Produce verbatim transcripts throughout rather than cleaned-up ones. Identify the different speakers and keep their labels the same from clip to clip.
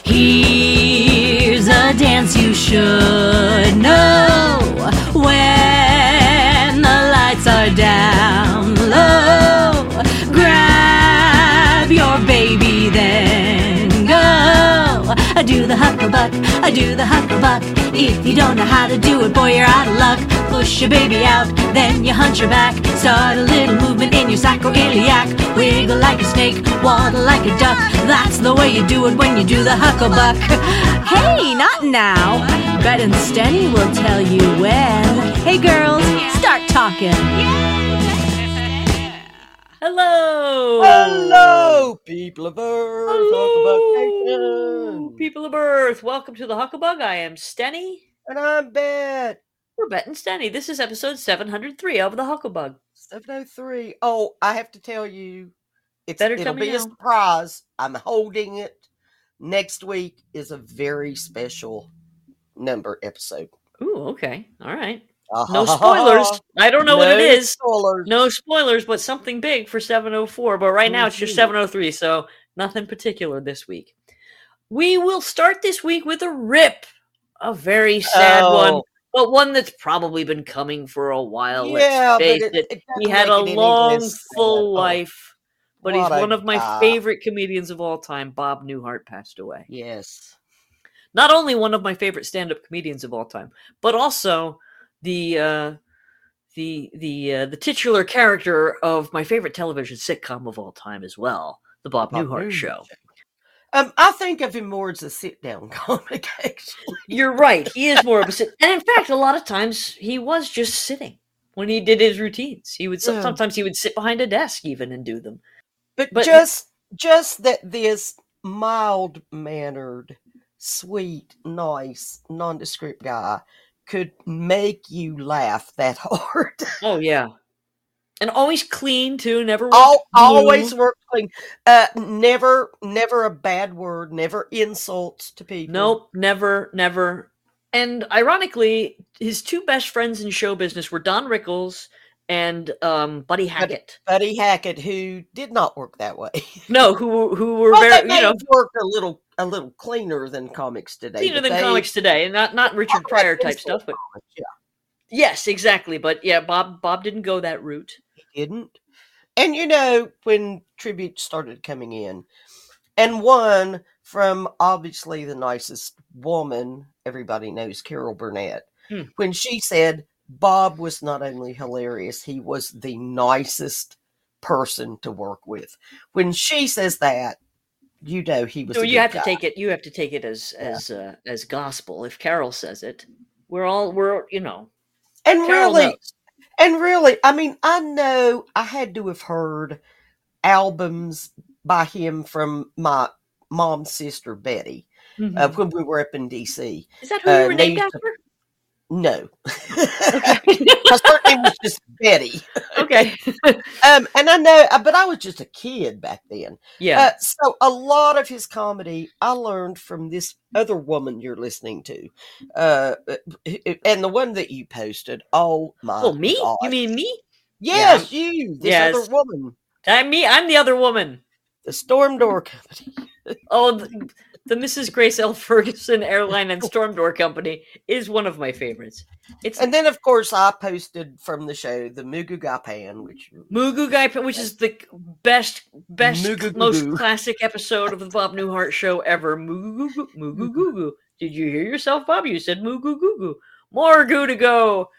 Speaker 1: Here's a dance you should know. When the lights are down low, grab your baby, then go. I do the hucklebuck, I do the hucklebuck. If you don't know how to do it, boy, you're out of luck. Push your baby out, then you hunch your back. Start a little movement in your sacroiliac. Wiggle like a snake, waddle like a duck. That's the way you do it when you do the hucklebuck. Hey, not now. Bet and Stenny will tell you when. Hey girls, start talking. Hello.
Speaker 2: Hello, people of Earth.
Speaker 1: Hello, people of Earth. Welcome to the Hucklebuck. I am Stenny.
Speaker 2: And I'm Bet.
Speaker 1: We're Bet and Stenny. This is episode seven hundred three of the Hucklebuck.
Speaker 2: seven oh three. Oh, I have to tell you, it's,
Speaker 1: Better
Speaker 2: it'll
Speaker 1: tell me
Speaker 2: be
Speaker 1: now.
Speaker 2: a surprise. I'm holding it. Next week is a very special number episode.
Speaker 1: Ooh, okay. All right. No spoilers. I don't know
Speaker 2: no
Speaker 1: what it is.
Speaker 2: Spoilers.
Speaker 1: No spoilers, but something big for seven oh four. But right now it's just
Speaker 2: Mhm.
Speaker 1: seven oh three, so nothing particular this week. We will start this week with a rip. A very sad
Speaker 2: Oh.
Speaker 1: one, but one that's probably been coming for a while.
Speaker 2: Yeah,
Speaker 1: Let's face
Speaker 2: but it,
Speaker 1: it.
Speaker 2: it
Speaker 1: He
Speaker 2: doesn't
Speaker 1: had a
Speaker 2: make it any
Speaker 1: long,
Speaker 2: less sad.
Speaker 1: full
Speaker 2: Oh,
Speaker 1: life, but he's
Speaker 2: what a
Speaker 1: one of my
Speaker 2: guy.
Speaker 1: favorite comedians of all time. Bob Newhart passed away.
Speaker 2: Yes.
Speaker 1: Not only one of my favorite stand-up comedians of all time, but also the uh, the the uh, the titular character of my favorite television sitcom of all time as well, the Bob,
Speaker 2: Bob
Speaker 1: Newhart
Speaker 2: Newhart
Speaker 1: Show.
Speaker 2: Um, I think of him more as a sit-down comic, actually.
Speaker 1: You're right. He is more of a sit, and in fact, a lot of times he was just sitting when he did his routines. He would
Speaker 2: Yeah.
Speaker 1: sometimes he would sit behind a desk even and do them.
Speaker 2: But,
Speaker 1: But-
Speaker 2: just just that this mild-mannered, sweet, nice, nondescript guy could make you laugh that hard.
Speaker 1: Oh yeah, and always clean too. Never
Speaker 2: Al
Speaker 1: worked
Speaker 2: always
Speaker 1: blue.
Speaker 2: work clean. Uh, never, never a bad word. Never insults to people.
Speaker 1: Nope, never, never. And ironically, his two best friends in show business were Don Rickles and um, Buddy Hackett.
Speaker 2: Buddy Hackett, who did not work that way.
Speaker 1: No, who who were
Speaker 2: Well,
Speaker 1: very
Speaker 2: they
Speaker 1: you know
Speaker 2: may have worked a little, a little cleaner than comics today.
Speaker 1: cleaner
Speaker 2: but
Speaker 1: than
Speaker 2: they-
Speaker 1: comics today, and not not Richard Pryor type
Speaker 2: insult
Speaker 1: stuff. But
Speaker 2: comics, yeah.
Speaker 1: yes, exactly. But yeah, Bob Bob didn't go that route.
Speaker 2: Didn't. And you know, when tributes started coming in, and one from obviously the nicest woman everybody knows, Carol Burnett,
Speaker 1: Hmm.
Speaker 2: when she said Bob was not only hilarious, he was the nicest person to work with. When she says that, you know he was.
Speaker 1: So
Speaker 2: a
Speaker 1: you
Speaker 2: good
Speaker 1: have to
Speaker 2: guy.
Speaker 1: take it. You have to take it as
Speaker 2: Yeah.
Speaker 1: as uh, as gospel. If Carol says it, we're all we're you know.
Speaker 2: And
Speaker 1: Carol
Speaker 2: really,
Speaker 1: knows.
Speaker 2: and really, I mean, I know I had to have heard albums by him from my mom's sister Betty
Speaker 1: Mhm.
Speaker 2: uh, when we were up in D C.
Speaker 1: Is that who you
Speaker 2: uh,
Speaker 1: were
Speaker 2: they
Speaker 1: named
Speaker 2: used to-
Speaker 1: after?
Speaker 2: No,
Speaker 1: Okay.
Speaker 2: my her name was just Betty.
Speaker 1: Okay.
Speaker 2: Um, and I know, uh, but I was just a kid back then.
Speaker 1: Yeah.
Speaker 2: Uh, so a lot of his comedy I learned from this other woman you're listening to, uh, and the one that you posted. Oh my!
Speaker 1: oh, me?
Speaker 2: God.
Speaker 1: You mean me?
Speaker 2: Yes, you. This
Speaker 1: Yes.
Speaker 2: other woman,
Speaker 1: I'm me. I'm the other woman.
Speaker 2: the Storm Door Company.
Speaker 1: Oh, the, the Missus Grace L. Ferguson Airline and Storm Door Company is one of my favorites. It's
Speaker 2: And then, of course, I posted from the show the Mugu Gai Pan, which
Speaker 1: Mugu Guy, which is the best, best,
Speaker 2: Mugu
Speaker 1: most
Speaker 2: Goo Goo.
Speaker 1: classic episode of the Bob Newhart Show ever. Mugu Goo Goo, Mugu Goo Goo. Did you hear yourself, Bob? You said Mugu Goo Goo. More goo to go.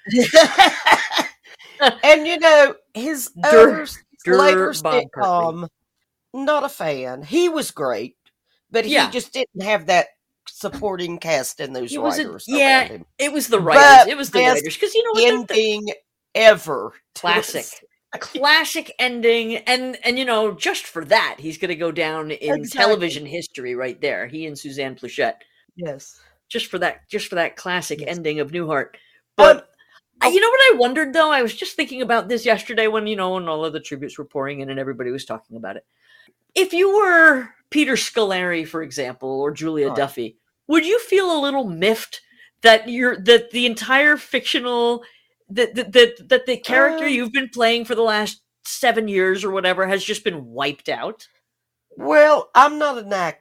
Speaker 2: and you know his
Speaker 1: Dur-
Speaker 2: other
Speaker 1: dur
Speaker 2: later
Speaker 1: Bob
Speaker 2: sitcom, not a fan. He was great, but he
Speaker 1: Yeah.
Speaker 2: just didn't have that supporting cast and those
Speaker 1: It was a-
Speaker 2: writers.
Speaker 1: yeah,
Speaker 2: around him.
Speaker 1: It was the
Speaker 2: But
Speaker 1: writers. It was the
Speaker 2: best
Speaker 1: writers. Because you know what? The- the-
Speaker 2: ending ever. to
Speaker 1: Classic.
Speaker 2: this.
Speaker 1: classic ending, and and you know, just for that, he's going to go down in
Speaker 2: Exactly.
Speaker 1: television history right there. He and Suzanne Plachette,
Speaker 2: Yes.
Speaker 1: just for that, just for that classic
Speaker 2: Yes.
Speaker 1: ending of Newhart. But
Speaker 2: Um,
Speaker 1: I- you know what I wondered though? I was just thinking about this yesterday when you know when all of the tributes were pouring in and everybody was talking about it. If you were Peter Scolari, for example, or Julia
Speaker 2: Right.
Speaker 1: Duffy, would you feel a little miffed that you're that the entire fictional that that that, that the character
Speaker 2: Um,
Speaker 1: you've been playing for the last seven years or whatever has just been wiped out?
Speaker 2: Well, I'm not an actor,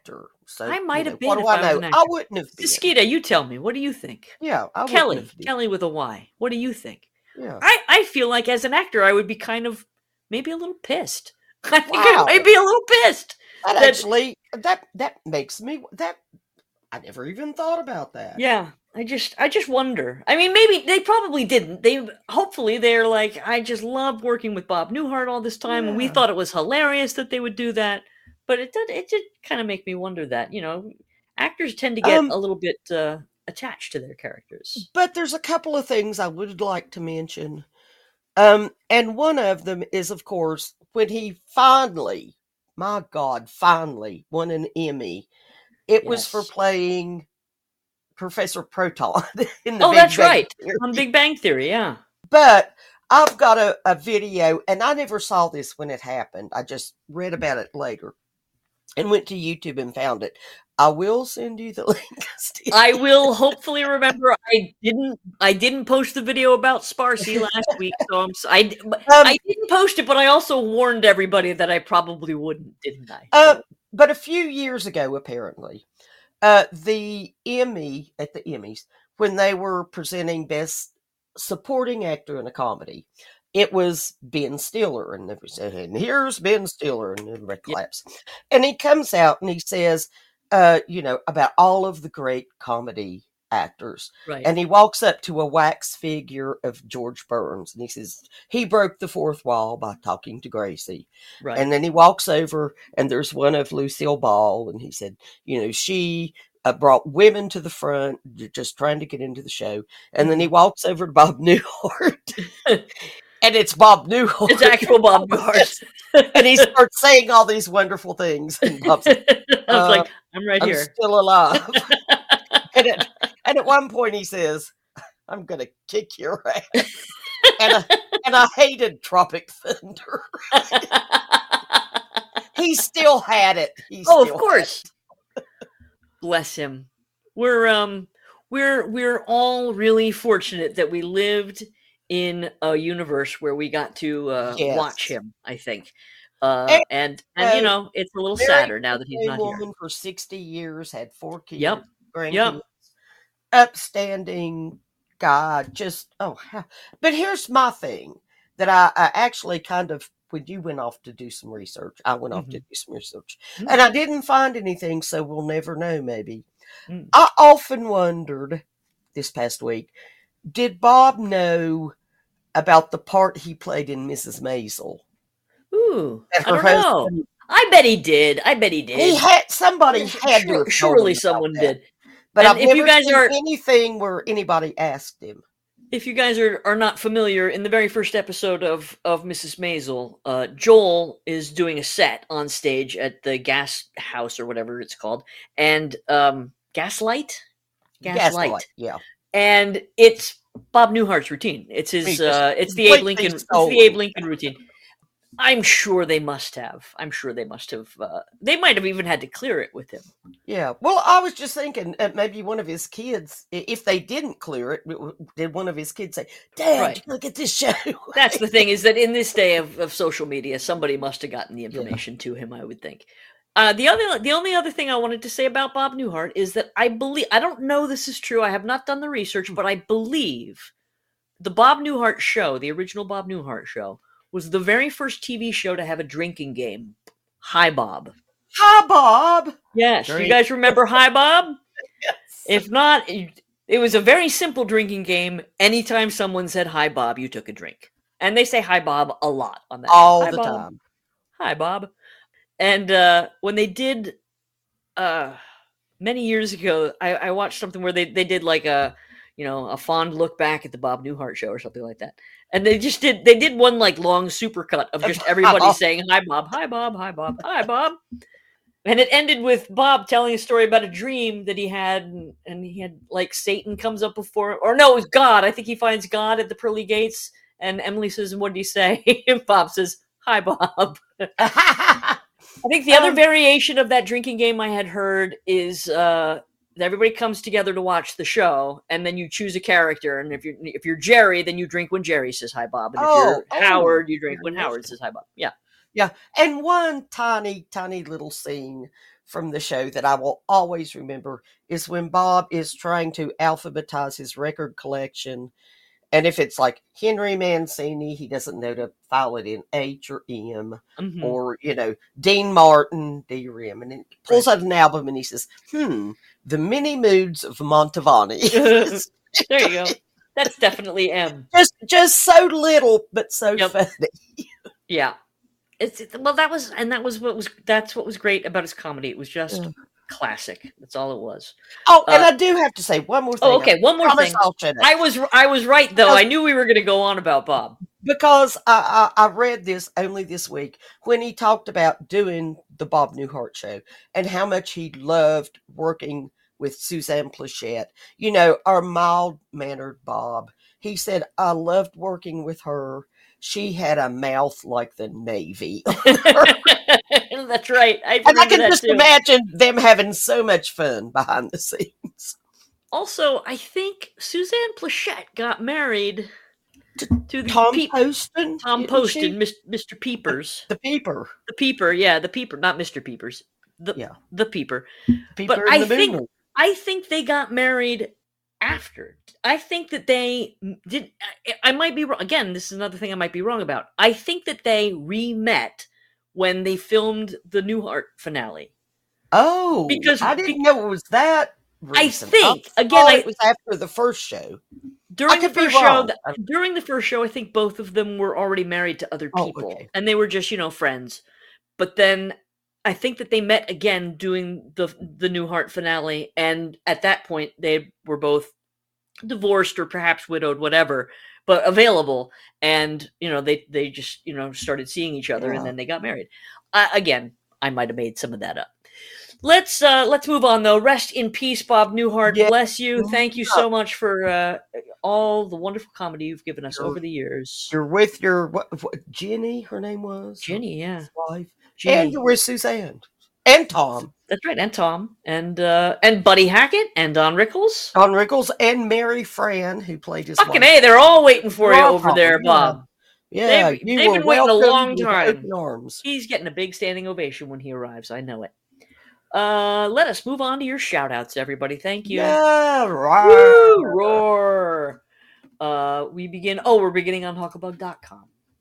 Speaker 2: So
Speaker 1: I might
Speaker 2: you know,
Speaker 1: have been
Speaker 2: what do
Speaker 1: if
Speaker 2: I
Speaker 1: I was
Speaker 2: know?
Speaker 1: an
Speaker 2: I
Speaker 1: actor.
Speaker 2: wouldn't have been.
Speaker 1: Skeeta, you tell me. What do you think?
Speaker 2: Yeah, I wouldn't
Speaker 1: Kelly,
Speaker 2: have been.
Speaker 1: Kelly with a Y. What do you think?
Speaker 2: Yeah.
Speaker 1: I, I feel like as an actor, I would be kind of maybe a little pissed. I think
Speaker 2: Wow.
Speaker 1: I might be a little pissed.
Speaker 2: That,
Speaker 1: that-
Speaker 2: actually that that makes me that I never even thought about that.
Speaker 1: Yeah, I just I just wonder. I mean, maybe they probably didn't. They hopefully they're like, I just loved working with Bob Newhart all this time, and we
Speaker 2: Yeah.
Speaker 1: thought it was hilarious that they would do that. But it did it did kind of make me wonder that, you know, actors tend to get
Speaker 2: Um,
Speaker 1: a little bit uh, attached to their characters.
Speaker 2: But there's a couple of things I would like to mention. Um, and one of them is, of course, when he finally, my God, finally won an Emmy. It was for
Speaker 1: Yes.
Speaker 2: playing Professor Proton in the
Speaker 1: Oh,
Speaker 2: Big
Speaker 1: that's
Speaker 2: Bang
Speaker 1: right.
Speaker 2: Theory.
Speaker 1: On Big Bang Theory, yeah.
Speaker 2: But I've got a, a video, and I never saw this when it happened. I just read about it later and went to YouTube and found it. I will send you the link. Steve.
Speaker 1: I will hopefully remember. I didn't. I didn't post the video about Sparsy last week, so I'm. s- I d- but
Speaker 2: Um,
Speaker 1: I didn't post it, but I also warned everybody that I probably wouldn't, didn't I?
Speaker 2: Uh,
Speaker 1: So,
Speaker 2: but a few years ago, apparently, uh, the Emmy at the Emmys, when they were presenting Best Supporting Actor in a Comedy, it was Ben Stiller, and they said, "And here's Ben Stiller," and everybody
Speaker 1: Yeah.
Speaker 2: claps. And he comes out and he says, uh, you know, about all of the great comedy actors.
Speaker 1: right.
Speaker 2: And he walks up to a wax figure of George Burns, and he says, he broke the fourth wall by talking to Gracie.
Speaker 1: right.
Speaker 2: And then he walks over, and there's one of Lucille Ball, and he said, you know, she uh, brought women to the front, j- just trying to get into the show. And then he walks over to Bob Newhart, and it's Bob Newhart.
Speaker 1: It's actual Bob Newhart.
Speaker 2: And he starts saying all these wonderful things. And Bob's like,
Speaker 1: I was
Speaker 2: uh,
Speaker 1: like, I'm right
Speaker 2: I'm
Speaker 1: here.
Speaker 2: still alive. and, at, and at one point he says, I'm going to kick your ass. and, I, and I hated Tropic Thunder. He still had it. He
Speaker 1: Oh, of
Speaker 2: still had
Speaker 1: course.
Speaker 2: it.
Speaker 1: Bless him. We're um we're we're all really fortunate that we lived in a universe where we got to uh,
Speaker 2: Yes.
Speaker 1: watch him, I think. Uh,
Speaker 2: And,
Speaker 1: and and you
Speaker 2: uh,
Speaker 1: know, it's a little
Speaker 2: Married
Speaker 1: sadder
Speaker 2: to
Speaker 1: now
Speaker 2: the
Speaker 1: that he's
Speaker 2: same
Speaker 1: not here.
Speaker 2: woman for sixty years, had four kids,
Speaker 1: Yep.
Speaker 2: grandkids,
Speaker 1: Yep.
Speaker 2: upstanding guy. Just, oh, ha- but here's my thing that I, I actually kind of, when you went off to do some research, I went off to
Speaker 1: Mhm.
Speaker 2: do some research,
Speaker 1: Mm.
Speaker 2: and I didn't find anything, so we'll never know, maybe.
Speaker 1: Mm.
Speaker 2: I often wondered this past week, did Bob know about the part he played in Missus Maisel?
Speaker 1: Ooh,
Speaker 2: And
Speaker 1: I
Speaker 2: her
Speaker 1: don't know.
Speaker 2: husband,
Speaker 1: I bet he did. I bet he did.
Speaker 2: he had, somebody
Speaker 1: Yeah,
Speaker 2: had to
Speaker 1: sure-
Speaker 2: have told
Speaker 1: surely
Speaker 2: him about
Speaker 1: someone
Speaker 2: that.
Speaker 1: did.
Speaker 2: But
Speaker 1: And
Speaker 2: I've
Speaker 1: if
Speaker 2: never
Speaker 1: you guys
Speaker 2: seen
Speaker 1: are-
Speaker 2: anything where anybody asked him.
Speaker 1: If you guys are, are not familiar, in the very first episode of, of Missus Maisel, uh, Joel is doing a set on stage at the gas house or whatever it's called, and um, Gaslight? Gaslight.
Speaker 2: Gaslight, yeah.
Speaker 1: And it's Bob Newhart's routine. It's
Speaker 2: He
Speaker 1: his.
Speaker 2: just
Speaker 1: Uh, it's the Abe
Speaker 2: completely
Speaker 1: Lincoln. It's
Speaker 2: stole
Speaker 1: the Abe
Speaker 2: it.
Speaker 1: Lincoln routine. I'm sure they must have. I'm sure they must have. Uh, they might have even had to clear it with him.
Speaker 2: Yeah. Well, I was just thinking uh, maybe one of his kids, i- if they didn't clear it, w- w- did one of his kids say, Dad,
Speaker 1: Right.
Speaker 2: look at this show?
Speaker 1: That's the thing, is that in this day of, of social media, somebody must have gotten the information to him, I would think. Uh, the other, the only other thing I wanted to say about Bob Newhart is that I believe, I don't know this is true, I have not done the research, but I believe the Bob Newhart show, the original Bob Newhart show, was the very first T V show to have a drinking game. Hi, Bob.
Speaker 2: Hi, Bob.
Speaker 1: Yes,
Speaker 2: Drink.
Speaker 1: you guys remember Hi, Bob?
Speaker 2: Yes.
Speaker 1: If not, it it was a very simple drinking game. Anytime someone said Hi, Bob, you took a drink. And they say Hi, Bob a lot on that show.
Speaker 2: All
Speaker 1: Hi,
Speaker 2: the
Speaker 1: Bob.
Speaker 2: time.
Speaker 1: Hi, Bob. And uh, when they did, uh, many years ago, I, I watched something where they, they did like a, you know, a fond look back at the Bob Newhart show or something like that. And they just did, they did one like long supercut of just everybody
Speaker 2: Bob.
Speaker 1: saying, Hi, Bob, hi, Bob, hi, Bob, hi, Bob. And it ended with Bob telling a story about a dream that he had, and, and he had like Satan comes up before, or no, it was God. I think he finds God at the pearly gates, and Emily says, "What did he say?" And Bob says, "Hi, Bob." I think the other
Speaker 2: Um,
Speaker 1: variation of that drinking game I had heard is uh, that everybody comes together to watch the show, and then you choose a character. And if you're if you're Jerry, then you drink when Jerry says "Hi, Bob," and if
Speaker 2: Oh,
Speaker 1: you're
Speaker 2: oh,
Speaker 1: Howard, you drink
Speaker 2: very
Speaker 1: when Howard
Speaker 2: interesting.
Speaker 1: says "Hi, Bob." Yeah.
Speaker 2: Yeah. And one tiny, tiny little scene from the show that I will always remember is when Bob is trying to alphabetize his record collection. And if it's like Henry Mancini, he doesn't know to file it in H or M,
Speaker 3: Mm-hmm.
Speaker 2: or, you know, Dean Martin, D or M. And he pulls out an album and he says, hmm, The Many Moods of Mantovani.
Speaker 3: There you go. That's definitely M.
Speaker 2: just, just so little, but so
Speaker 3: Yep.
Speaker 2: funny.
Speaker 3: Yeah. It's well, that was, and that was what was, that's what was great about his comedy. It was just
Speaker 2: Yeah.
Speaker 3: classic. That's all it was.
Speaker 2: Oh, and
Speaker 3: Uh,
Speaker 2: I do have to say one more thing.
Speaker 3: Oh, okay. One more
Speaker 2: promise
Speaker 3: thing.
Speaker 2: I'll shut up.
Speaker 3: I was, I was right though.
Speaker 2: Because-
Speaker 3: I knew we were going to go on about Bob.
Speaker 2: Because I, I, I read this only this week when he talked about doing the Bob Newhart show and how much he loved working with Suzanne Plachette. You know, our mild-mannered Bob. He said, I loved working with her. She had a mouth like the Navy.
Speaker 3: That's right. I
Speaker 2: And I
Speaker 3: remember
Speaker 2: can
Speaker 3: that
Speaker 2: just
Speaker 3: too.
Speaker 2: imagine them having so much fun behind the scenes.
Speaker 3: Also, I think Suzanne Plachette got married to the
Speaker 2: Tom
Speaker 3: Peep-
Speaker 2: Poston?
Speaker 3: Tom
Speaker 2: didn't
Speaker 3: Poston,
Speaker 2: she?
Speaker 3: Mis- Mister Peepers.
Speaker 2: The Peeper.
Speaker 3: The Peeper, yeah, the Peeper, not Mister Peepers. The
Speaker 2: Yeah.
Speaker 3: the Peeper.
Speaker 2: Peeper
Speaker 3: But
Speaker 2: and
Speaker 3: I
Speaker 2: the
Speaker 3: think
Speaker 2: Moon.
Speaker 3: I think they got married after. I think that they did. I, I might be wrong. Again, this is another thing I might be wrong about. I think that they re-met when they filmed the Newhart finale.
Speaker 2: Oh,
Speaker 3: Because-
Speaker 2: I didn't know it was that recent.
Speaker 3: think,
Speaker 2: I
Speaker 3: again,
Speaker 2: thought
Speaker 3: I-
Speaker 2: it was after the first show.
Speaker 3: During the
Speaker 2: could be
Speaker 3: first show,
Speaker 2: wrong.
Speaker 3: th- during the first show, I think both of them were already married to other
Speaker 2: Oh,
Speaker 3: people,
Speaker 2: okay.
Speaker 3: and they were just, you know, friends. But then I think that they met again doing the the Newhart finale, and at that point they were both divorced or perhaps widowed, whatever, but available. And you know, they they just you know started seeing each other,
Speaker 2: Yeah.
Speaker 3: and then they got married. Uh, again, I might have made some of that up. Let's uh, let's move on though. Rest in peace, Bob Newhart.
Speaker 2: Yeah.
Speaker 3: Bless you. Thank you so much for uh, all the wonderful comedy you've given us
Speaker 2: You're-
Speaker 3: over the years.
Speaker 2: You're with your what, what Jenny, her name was
Speaker 3: Jenny, yeah,
Speaker 2: his wife,
Speaker 3: Jenny.
Speaker 2: and you're with Suzanne and Tom,
Speaker 3: That's right, and Tom, and uh, and Buddy Hackett, and Don Rickles.
Speaker 2: Don Rickles, and Mary Fran, who played his
Speaker 3: Fucking
Speaker 2: wife.
Speaker 3: A, they're all waiting for you
Speaker 2: They're all
Speaker 3: over there,
Speaker 2: calling, yeah.
Speaker 3: Bob.
Speaker 2: Yeah,
Speaker 3: They've-
Speaker 2: you
Speaker 3: they've
Speaker 2: were
Speaker 3: been waiting a
Speaker 2: welcomed
Speaker 3: long
Speaker 2: with
Speaker 3: time.
Speaker 2: open arms.
Speaker 3: He's getting a big standing ovation when he arrives. I know it. Uh, let us move on to your shout outs, everybody. Thank you.
Speaker 2: Yeah,
Speaker 3: Woo,
Speaker 2: right.
Speaker 3: roar. Uh, we begin. Oh, we're beginning on Huckabug dot com.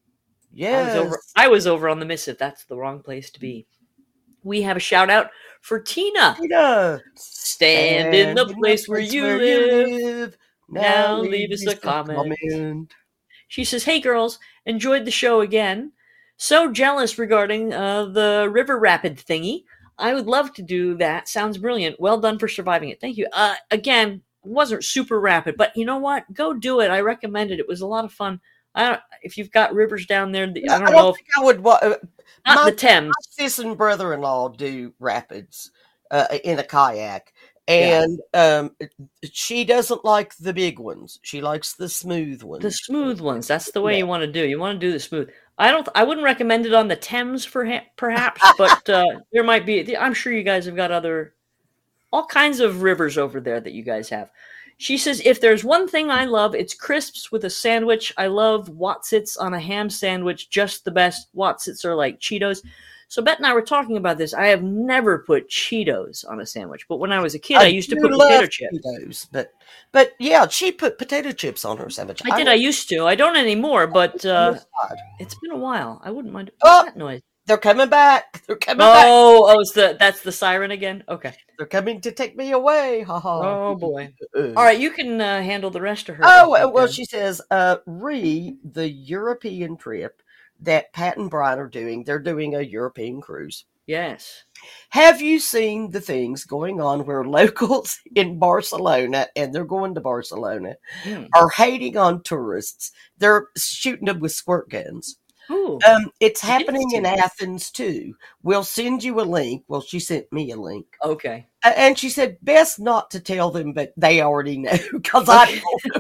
Speaker 3: I
Speaker 2: Yes.
Speaker 3: was over. I was over on the Missive. That's the wrong place to be. We have a shout out for Tina.
Speaker 2: Tina,
Speaker 3: Stand in the place where you live.
Speaker 2: live.
Speaker 3: Now leave us a comment.
Speaker 2: comment.
Speaker 3: She says, "Hey girls, enjoyed the show again. So jealous regarding uh, the river rapid thingy. I would love to do that. Sounds brilliant. Well done for surviving it. Thank you. Uh, again, wasn't super rapid, but you know what? Go do it. I recommend it. It was a lot of fun. I don't, if you've got rivers down there, I don't,
Speaker 2: I don't
Speaker 3: know if
Speaker 2: think I would. wa- uh,
Speaker 3: not
Speaker 2: my-
Speaker 3: the Thames.
Speaker 2: My sis and brother-in-law do rapids uh, in a kayak, and um, she doesn't like the big ones. She likes the smooth ones.
Speaker 3: The smooth ones. That's the way
Speaker 2: Yeah.
Speaker 3: you want to do. You want to do the smooth. I don't. I wouldn't recommend it on the Thames, for perhaps, but uh, there might be. I'm sure you guys have got other, all kinds of rivers over there that you guys have. She says, if there's one thing I love, it's crisps with a sandwich. I love Wotsits on a ham sandwich. Just the best. Wotsits are like Cheetos. So Beth and I were talking about this. I have never put Cheetos on a sandwich, but when I was a kid, I, used to
Speaker 2: do
Speaker 3: put
Speaker 2: love
Speaker 3: potato chips.
Speaker 2: Cheetos, but but yeah, she put potato chips on her sandwich.
Speaker 3: I did. I used to. I don't anymore, but uh,
Speaker 2: God.
Speaker 3: it's been a while. I wouldn't mind.
Speaker 2: Oh.
Speaker 3: What's that noise?
Speaker 2: They're coming back. They're coming back.
Speaker 3: Oh, oh, it's the that's the siren again. Okay.
Speaker 2: They're coming to take me away. Ha ha.
Speaker 3: Oh boy.
Speaker 2: Uh.
Speaker 3: All right, you can uh, handle the rest of her.
Speaker 2: Oh,
Speaker 3: I think,
Speaker 2: well,
Speaker 3: then.
Speaker 2: she says, uh, re the European trip that Pat and Brian are doing. They're doing a European cruise.
Speaker 3: Yes.
Speaker 2: Have you seen the things going on where locals in Barcelona, and they're going to Barcelona,
Speaker 3: Hmm.
Speaker 2: are hating on tourists? They're shooting them with squirt guns.
Speaker 3: Ooh.
Speaker 2: Um, it's
Speaker 3: I didn't
Speaker 2: happening
Speaker 3: see
Speaker 2: in
Speaker 3: that.
Speaker 2: Athens too. We'll send you a link. Well, she sent me a link.
Speaker 3: Okay.
Speaker 2: A- And she said, best not to tell them, but they already know because I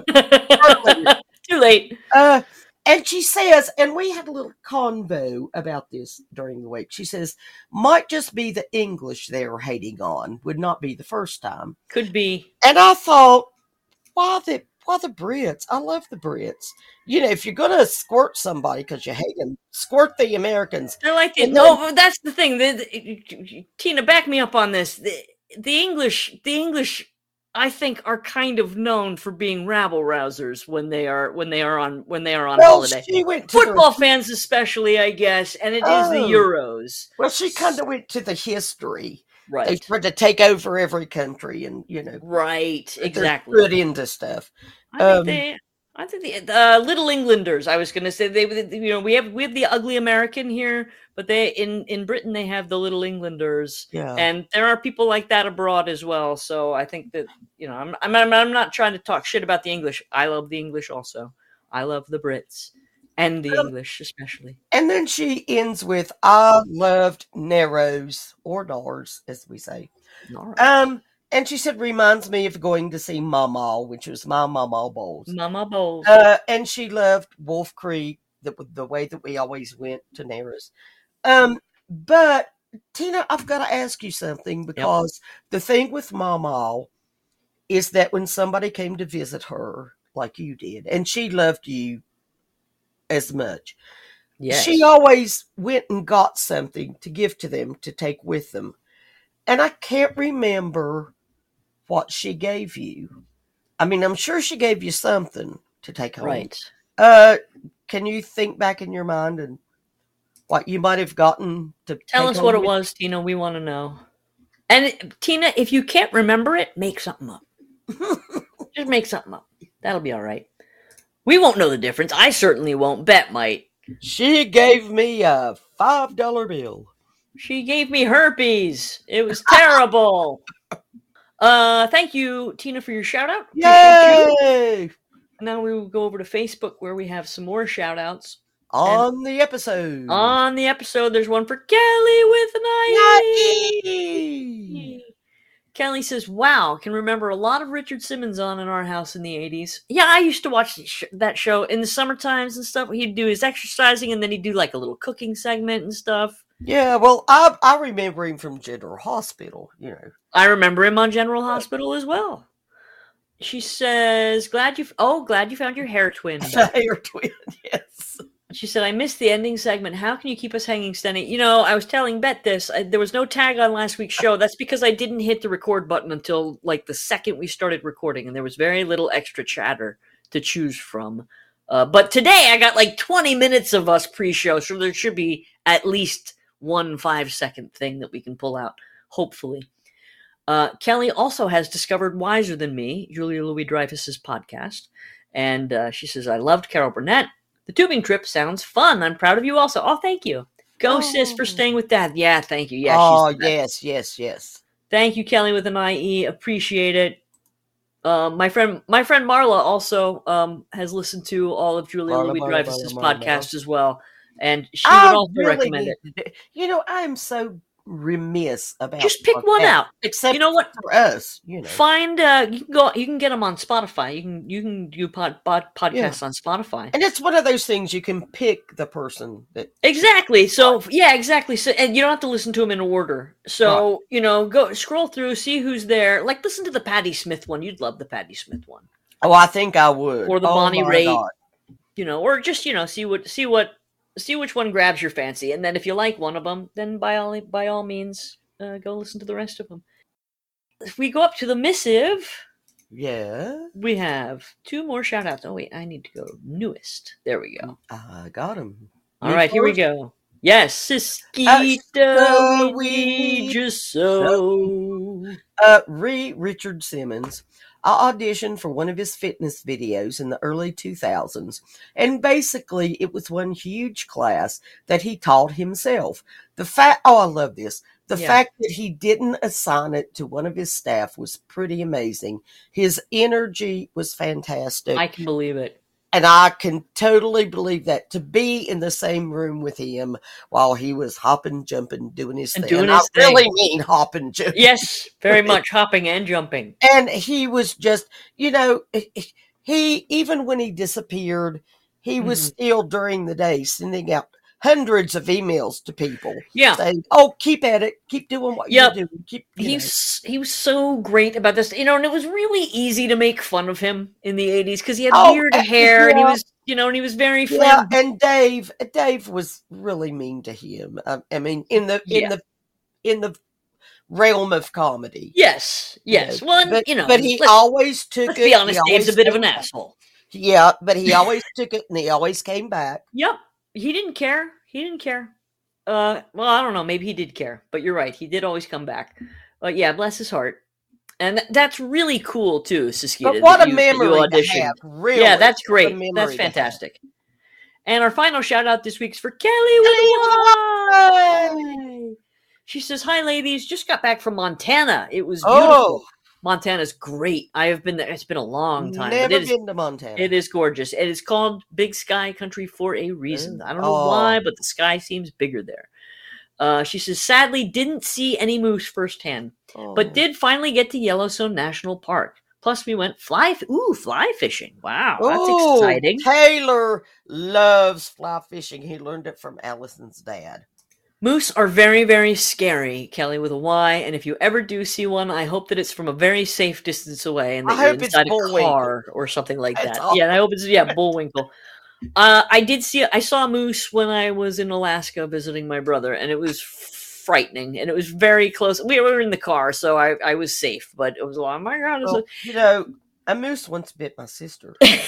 Speaker 2: told them.
Speaker 3: Too late.
Speaker 2: Uh, and she says, and we had a little convo about this during the week. She says, might just be the English they're hating on, would not be the first time.
Speaker 3: Could be.
Speaker 2: And I thought, why the why the Brits? I love the Brits. You know, if you're going to squirt somebody because you hate them, squirt the Americans.
Speaker 3: They're like the,
Speaker 2: And
Speaker 3: no,
Speaker 2: then-
Speaker 3: but that's the thing. The, the- Tina, back me up on this. The, the English, the English, I think, are kind of known for being rabble rousers when they are when they are on when they are on
Speaker 2: Well,
Speaker 3: holiday.
Speaker 2: she went to
Speaker 3: Football
Speaker 2: the,
Speaker 3: fans, especially, I guess, and it is the
Speaker 2: Oh.
Speaker 3: Euros,
Speaker 2: Well, she kind of went to the history. They
Speaker 3: right?
Speaker 2: tried to take over every country, and you know,
Speaker 3: Right,
Speaker 2: they're
Speaker 3: exactly.
Speaker 2: good into stuff.
Speaker 3: I think
Speaker 2: Um,
Speaker 3: they. I think the uh, Little Englanders. I was going to say they. You know, we have we have the ugly American here, but they in in Britain they have the Little Englanders,
Speaker 2: Yeah.
Speaker 3: and there are people like that abroad as well. So I think that you know, I'm I'm I'm I'm not trying to talk shit about the English. I love the English also. I love the Brits and the
Speaker 2: Um,
Speaker 3: English especially.
Speaker 2: And then she ends with, I loved Narrows, or Nars, as we say.
Speaker 3: All right.
Speaker 2: Um, and she said, reminds me of going to see Mama, which was my Mama Bowls.
Speaker 3: Mama Bowles.
Speaker 2: Uh, and she loved Wolf Creek, the, the way that we always went to Narrows. Um, but, Tina, I've got to ask you something, because the thing with Mama is that when somebody came to visit her, like you did, and she loved you as much,
Speaker 3: Yes.
Speaker 2: she always went and got something to give to them to take with them. And I can't remember what she gave you. I mean, I'm sure she gave you something to take home.
Speaker 3: Right.
Speaker 2: Uh, can you think back in your mind and what you might have gotten to
Speaker 3: Tell
Speaker 2: take
Speaker 3: us
Speaker 2: home
Speaker 3: what it
Speaker 2: with-
Speaker 3: was, Tina. We want to know. And it- Tina, if you can't remember it, make something up. Just make something up. That'll be all right. We won't know the difference. I certainly won't. Bet might.
Speaker 2: She gave me a five dollar bill.
Speaker 3: She gave me herpes. It was terrible. uh, thank you, Tina, for your shout out.
Speaker 2: Yay!
Speaker 3: Now we will go over to Facebook where we have some more shout outs.
Speaker 2: On the episode.
Speaker 3: On the episode, there's one for Kelly with an I E.
Speaker 2: Yay!
Speaker 3: Kelly says, wow, can remember a lot of Richard Simmons on in our house in the eighties. Yeah, I used to watch sh- that show in the summer times and stuff. He'd do his exercising and then he'd do like a little cooking segment and stuff.
Speaker 2: Yeah, well, I I remember him from General Hospital, you know.
Speaker 3: I remember him on General Hospital as well. She says, glad you, f- oh, glad you found your hair twin.
Speaker 2: The hair twin, yes.
Speaker 3: She said, I missed the ending segment. How can you keep us hanging steady? You know, I was telling Bet this. I, there was no tag on last week's show. That's because I didn't hit the record button until like the second we started recording, and there was very little extra chatter to choose from. Uh, but today I got like twenty minutes of us pre-show, so there should be at least one five-second thing that we can pull out, hopefully. Uh, Kelly also has discovered Wiser Than Me, Julia Louis-Dreyfus's podcast, and uh, she says, I loved Carol Burnett. The tubing trip sounds fun. I'm proud of you also. Oh, thank you. Go,
Speaker 2: Oh.
Speaker 3: sis, for staying with Dad. Yeah, thank you. Yeah,
Speaker 2: oh,
Speaker 3: she's the best.
Speaker 2: yes, yes, yes.
Speaker 3: Thank you, Kelly, with an I E. Appreciate it. Um, my friend, my friend Marla also um, has listened to all of Julia
Speaker 2: Marla,
Speaker 3: Louis
Speaker 2: Marla,
Speaker 3: Dreyfus's
Speaker 2: Marla, Marla,
Speaker 3: podcast
Speaker 2: Marla.
Speaker 3: as well, and she
Speaker 2: I
Speaker 3: would also
Speaker 2: really
Speaker 3: recommend it.
Speaker 2: need to do- You know, I am so remiss about
Speaker 3: Just pick one
Speaker 2: podcasts,
Speaker 3: out.
Speaker 2: Except
Speaker 3: You know what?
Speaker 2: for us, you know.
Speaker 3: Find uh, you can go. You can get them on Spotify. You can you can do pod, pod podcasts on Spotify.
Speaker 2: And it's one of those things you can pick the person that
Speaker 3: Exactly. So yeah, exactly. So and you don't have to listen to them in order. So you know, go scroll through, see who's there. Like listen to the Patti Smith one. You'd love the Patti Smith one.
Speaker 2: Oh, I think I would.
Speaker 3: Or the
Speaker 2: Oh,
Speaker 3: Bonnie
Speaker 2: my
Speaker 3: Raitt.
Speaker 2: God.
Speaker 3: You know, or just you know, see what see what see which one grabs your fancy, and then if you like one of them, then by all by all means, uh, go listen to the rest of them. If we go up to the missive,
Speaker 2: Yeah,
Speaker 3: we have two more shout outs. Oh wait, I need to go newest. There we go.
Speaker 2: I got him.
Speaker 3: All right, here we go. Yes, Siskita,
Speaker 2: so
Speaker 3: we
Speaker 2: we
Speaker 3: need
Speaker 2: need
Speaker 3: you so.
Speaker 2: Uh, Re Richard Simmons. I auditioned for one of his fitness videos in the early two thousands, and basically it was one huge class that he taught himself. The fact, oh, I love this. The
Speaker 3: Yeah.
Speaker 2: fact that he didn't assign it to one of his staff was pretty amazing. His energy was fantastic.
Speaker 3: I can believe it.
Speaker 2: And I can totally believe that, to be in the same room with him while he was hopping, jumping, doing his
Speaker 3: And
Speaker 2: thing.
Speaker 3: doing
Speaker 2: And
Speaker 3: his
Speaker 2: I really
Speaker 3: thing.
Speaker 2: mean hopping, jumping.
Speaker 3: Yes, very much hopping and jumping.
Speaker 2: And he was just, you know, he, even when he disappeared, he was
Speaker 3: Mhm.
Speaker 2: still during the day sending out hundreds of emails to people.
Speaker 3: Yeah.
Speaker 2: Saying, "Oh, keep at it. Keep doing what
Speaker 3: Yep.
Speaker 2: you're doing. Keep." You
Speaker 3: He
Speaker 2: know.
Speaker 3: was, he was so great about this, you know, and it was really easy to make fun of him in the eighties because he had
Speaker 2: Oh,
Speaker 3: weird
Speaker 2: uh,
Speaker 3: hair and he
Speaker 2: yeah.
Speaker 3: was, you know, and he was very
Speaker 2: Yeah,
Speaker 3: flamboyant.
Speaker 2: and Dave, Dave was really mean to him. I, I mean, in the in
Speaker 3: Yeah.
Speaker 2: the in the realm of comedy.
Speaker 3: Yes, yes.
Speaker 2: You know,
Speaker 3: Well, and,
Speaker 2: but
Speaker 3: you know,
Speaker 2: but he
Speaker 3: let's,
Speaker 2: always took
Speaker 3: let's
Speaker 2: it.
Speaker 3: be honest,
Speaker 2: he
Speaker 3: Dave's a
Speaker 2: always
Speaker 3: bit of
Speaker 2: came
Speaker 3: an
Speaker 2: back.
Speaker 3: asshole.
Speaker 2: Yeah, but he always took it, and he always came back.
Speaker 3: Yep. He didn't care. He didn't care. Uh, well, I don't know. Maybe he did care, but you're right. He did always come back. But yeah, bless his heart. And th- that's really cool too, Siskita.
Speaker 2: But what
Speaker 3: that
Speaker 2: a
Speaker 3: you, that you
Speaker 2: memory to
Speaker 3: auditioned.
Speaker 2: have! Really,
Speaker 3: Yeah, that's
Speaker 2: what a
Speaker 3: great.
Speaker 2: memory
Speaker 3: That's
Speaker 2: to have.
Speaker 3: fantastic. And our final shout out this week is for Kelly with
Speaker 2: Kelly
Speaker 3: a
Speaker 2: with a
Speaker 3: Y. She says, "Hi, ladies. Just got back from Montana. It was
Speaker 2: Oh,
Speaker 3: beautiful. Montana's great. I have been there. It's been a long time. but
Speaker 2: never
Speaker 3: it is,
Speaker 2: been to Montana.
Speaker 3: it is gorgeous. It is called Big Sky Country for a reason. I don't know
Speaker 2: Oh.
Speaker 3: why, but the sky seems bigger there." Uh, she says, "Sadly, didn't see any moose firsthand,
Speaker 2: Oh.
Speaker 3: but did finally get to Yellowstone National Park. Plus, we went fly, f- ooh, fly fishing. Wow, that's
Speaker 2: Ooh,
Speaker 3: exciting.
Speaker 2: Taylor loves fly fishing. He learned it from Allison's dad.
Speaker 3: Moose are very, very scary, Kelly with a Y. And if you ever do see one, I hope that it's from a very safe distance away and that
Speaker 2: I
Speaker 3: you're
Speaker 2: hope it's
Speaker 3: inside a
Speaker 2: Bullwinkle.
Speaker 3: car or something like
Speaker 2: That's
Speaker 3: that.
Speaker 2: all.
Speaker 3: Yeah, and I hope it's yeah, Bullwinkle. Uh, I did see I saw a moose when I was in Alaska visiting my brother, and it was frightening, and it was very close. We were in the car, so I, I was safe, but it was like, oh my god, it's
Speaker 2: Well, you know, a moose once bit my sister.
Speaker 3: a-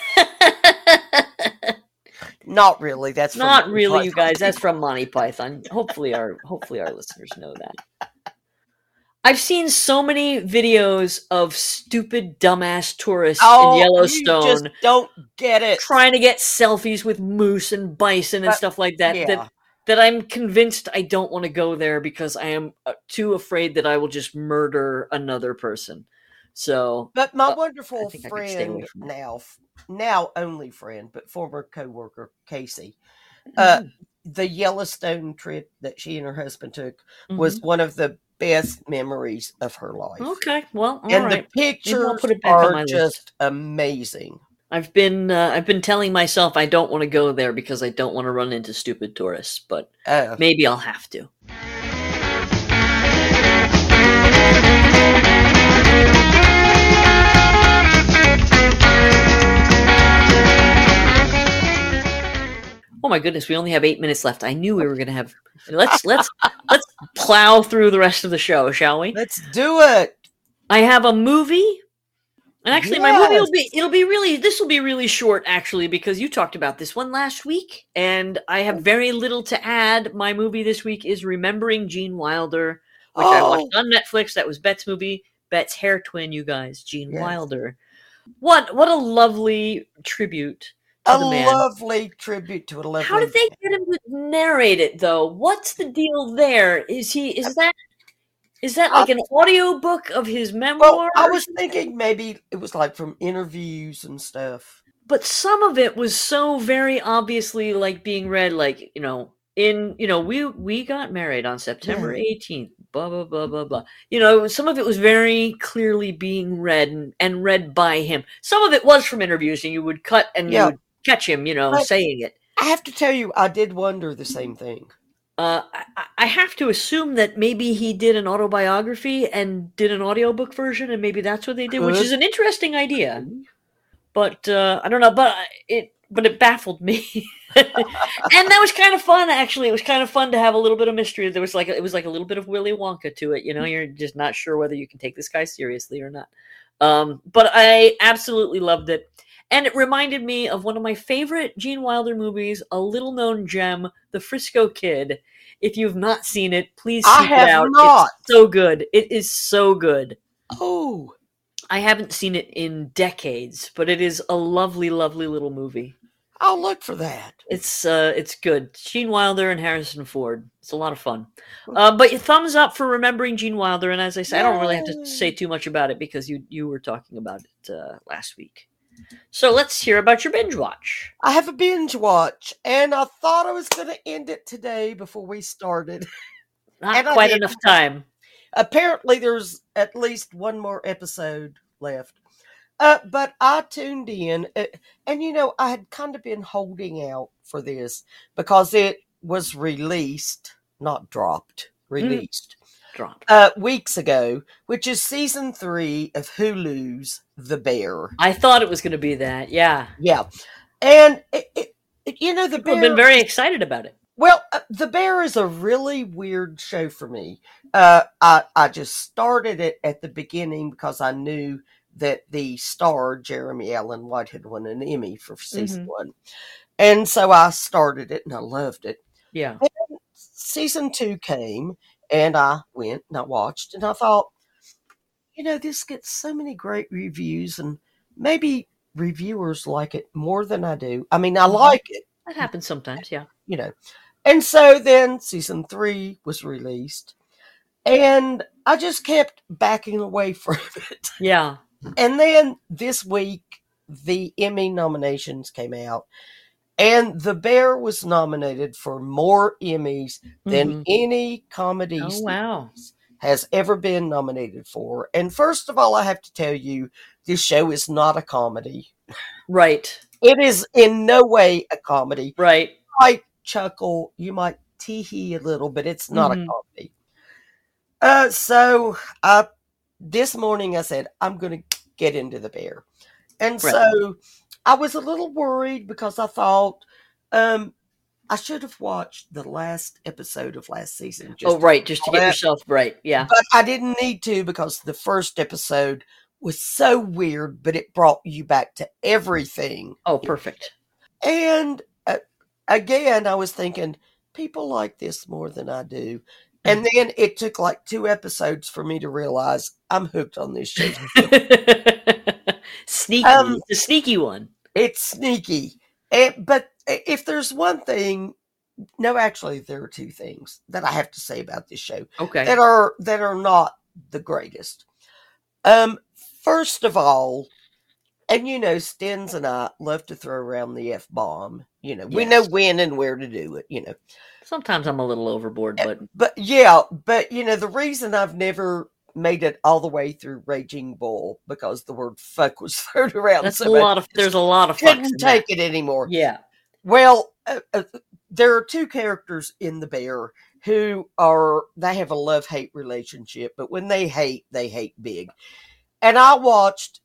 Speaker 2: Not really. That's from
Speaker 3: not
Speaker 2: Monty
Speaker 3: really, you
Speaker 2: Python.
Speaker 3: guys. That's from Monty Python. Hopefully, our hopefully our listeners know that. I've seen so many videos of stupid, dumbass tourists
Speaker 2: Oh,
Speaker 3: in
Speaker 2: you
Speaker 3: Yellowstone
Speaker 2: just don't get it.
Speaker 3: trying to get selfies with moose and bison and
Speaker 2: But-
Speaker 3: stuff like that.
Speaker 2: yeah.
Speaker 3: That that I'm convinced I don't want to go there because I am uh, too afraid that I will just murder another person. So,
Speaker 2: But my
Speaker 3: Uh,
Speaker 2: wonderful
Speaker 3: I think I could stay away
Speaker 2: friend
Speaker 3: from that.
Speaker 2: now, now only friend, but former coworker Casey, uh, the Yellowstone trip that she and her husband took was one of the best memories of her life.
Speaker 3: Mhm. Okay, well, all
Speaker 2: and
Speaker 3: right.
Speaker 2: the pictures
Speaker 3: put it back on
Speaker 2: are
Speaker 3: my list.
Speaker 2: just amazing.
Speaker 3: I've been uh, I've been telling myself I don't want to go there because I don't want to run into stupid tourists, but
Speaker 2: Uh,
Speaker 3: maybe I'll have to. Oh my goodness, we only have eight minutes left. I knew we were going to have. Let's let's let's plow through the rest of the show, shall we?
Speaker 2: let's do it.
Speaker 3: I have a movie, and actually, my movie will
Speaker 2: Yes.
Speaker 3: be it'll be really this will be really short actually because you talked about this one last week, and I have very little to add. My movie this week is Remembering Gene Wilder, which I watched
Speaker 2: Oh.
Speaker 3: on Netflix. That was Bet's movie, Bet's hair twin. You guys, Gene
Speaker 2: Yes.
Speaker 3: Wilder. What what a lovely tribute to
Speaker 2: A
Speaker 3: the man.
Speaker 2: lovely tribute to a lovely.
Speaker 3: How did they get him to narrate it though? What's the deal there? Is he is that is that like an audio book of his memoir?
Speaker 2: Well, I
Speaker 3: or
Speaker 2: was
Speaker 3: something?
Speaker 2: thinking maybe it was like from interviews and stuff.
Speaker 3: But some of it was so very obviously like being read like, you know, in you know, we we got married on September eighteenth, blah blah blah blah blah. You know, some of it was very clearly being read and, and read by him. Some of it was from interviews and you would cut and
Speaker 2: Yeah.
Speaker 3: you would catch him, you know,
Speaker 2: But-
Speaker 3: saying it.
Speaker 2: I have to tell you, I did wonder the same thing.
Speaker 3: Uh, I, I have to assume that maybe he did an autobiography and did an audiobook version, and maybe that's what they did, which
Speaker 2: Could.
Speaker 3: is an interesting idea. But uh, I don't know. But it, but it baffled me, and that was kind of fun. Actually, it was kind of fun to have a little bit of mystery. There was like it was like a little bit of Willy Wonka to it. You know, you're just not sure whether you can take this guy seriously or not. Um, but I absolutely loved it. And it reminded me of one of my favorite Gene Wilder movies, a little known gem, The Frisco Kid. If you've not seen it, please
Speaker 2: I
Speaker 3: seek it
Speaker 2: have
Speaker 3: out.
Speaker 2: not.
Speaker 3: It's so good. It is so good.
Speaker 2: Oh,
Speaker 3: I haven't seen it in decades, but it is a lovely, lovely little movie.
Speaker 2: I'll look for that.
Speaker 3: It's uh, it's good. Gene Wilder and Harrison Ford. It's a lot of fun. Uh, but thumbs up for remembering Gene Wilder. And as I said, I don't really have to say too much about it because you you were talking about it uh, last week. So let's hear about your binge watch.
Speaker 2: I have a binge watch, and I thought I was going to end it today before we started.
Speaker 3: Not
Speaker 2: And I
Speaker 3: quite
Speaker 2: did.
Speaker 3: enough time.
Speaker 2: Apparently, there's at least one more episode left. Uh, but I tuned in, uh, and you know, I had kind of been holding out for this because it was released, not dropped, released
Speaker 3: mm. dropped
Speaker 2: uh, weeks ago, which is season three of Hulu's The Bear.
Speaker 3: I thought it was going to be that. Yeah.
Speaker 2: Yeah. And, it, it, it, you know, The
Speaker 3: People
Speaker 2: Bear...
Speaker 3: have been very excited about it.
Speaker 2: Well, uh, The Bear is a really weird show for me. Uh, I, I just started it at the beginning because I knew that the star, Jeremy Allen White, had won an Emmy for season mm-hmm. one. And so I started it and I loved it.
Speaker 3: Yeah.
Speaker 2: And season two came and I went and I watched and I thought, you know, this gets so many great reviews and maybe reviewers like it more than I do. I mean, I like it.
Speaker 3: That happens sometimes, yeah.
Speaker 2: You know. And so then season three was released and I just kept backing away from it.
Speaker 3: Yeah.
Speaker 2: And then this week, the Emmy nominations came out. And The Bear was nominated for more Emmys than mm-hmm. any comedy
Speaker 3: oh, wow.
Speaker 2: has ever been nominated for. And first of all, I have to tell you, this show is not a comedy.
Speaker 3: Right.
Speaker 2: It is in no way a comedy.
Speaker 3: Right.
Speaker 2: You might chuckle, you might tee-hee a little, but it's not mm-hmm. a comedy. Uh, so uh, this morning I said, I'm going to get into The Bear. And right. so... I was a little worried because I thought um, I should have watched the last episode of last season.
Speaker 3: Just oh, right. Just to get that. yourself right. Yeah.
Speaker 2: But I didn't need to because the first episode was so weird, but it brought you back to everything.
Speaker 3: Oh, perfect.
Speaker 2: And uh, again, I was thinking, people like this more than I do. And then it took like two episodes for me to realize I'm hooked on this show.
Speaker 3: Sneaky. Um, the sneaky one.
Speaker 2: It's sneaky. And, but if there's one thing, no, actually, there are two things that I have to say about this show.
Speaker 3: Okay.
Speaker 2: That are, that are not the greatest. Um, first of all, and you know, Stens and I love to throw around the F-bomb. You know, yes. we know when and where to do it, you know.
Speaker 3: Sometimes I'm a little overboard, but...
Speaker 2: But, yeah, but, you know, the reason I've never... made it all the way through Raging Bull because the word fuck was thrown around.
Speaker 3: That's
Speaker 2: so
Speaker 3: a
Speaker 2: much.
Speaker 3: lot of. There's a lot of.
Speaker 2: Couldn't take that. it anymore.
Speaker 3: Yeah.
Speaker 2: Well, uh, uh, there are two characters in The Bear who are they have a love-hate relationship, but when they hate, they hate big. And I watched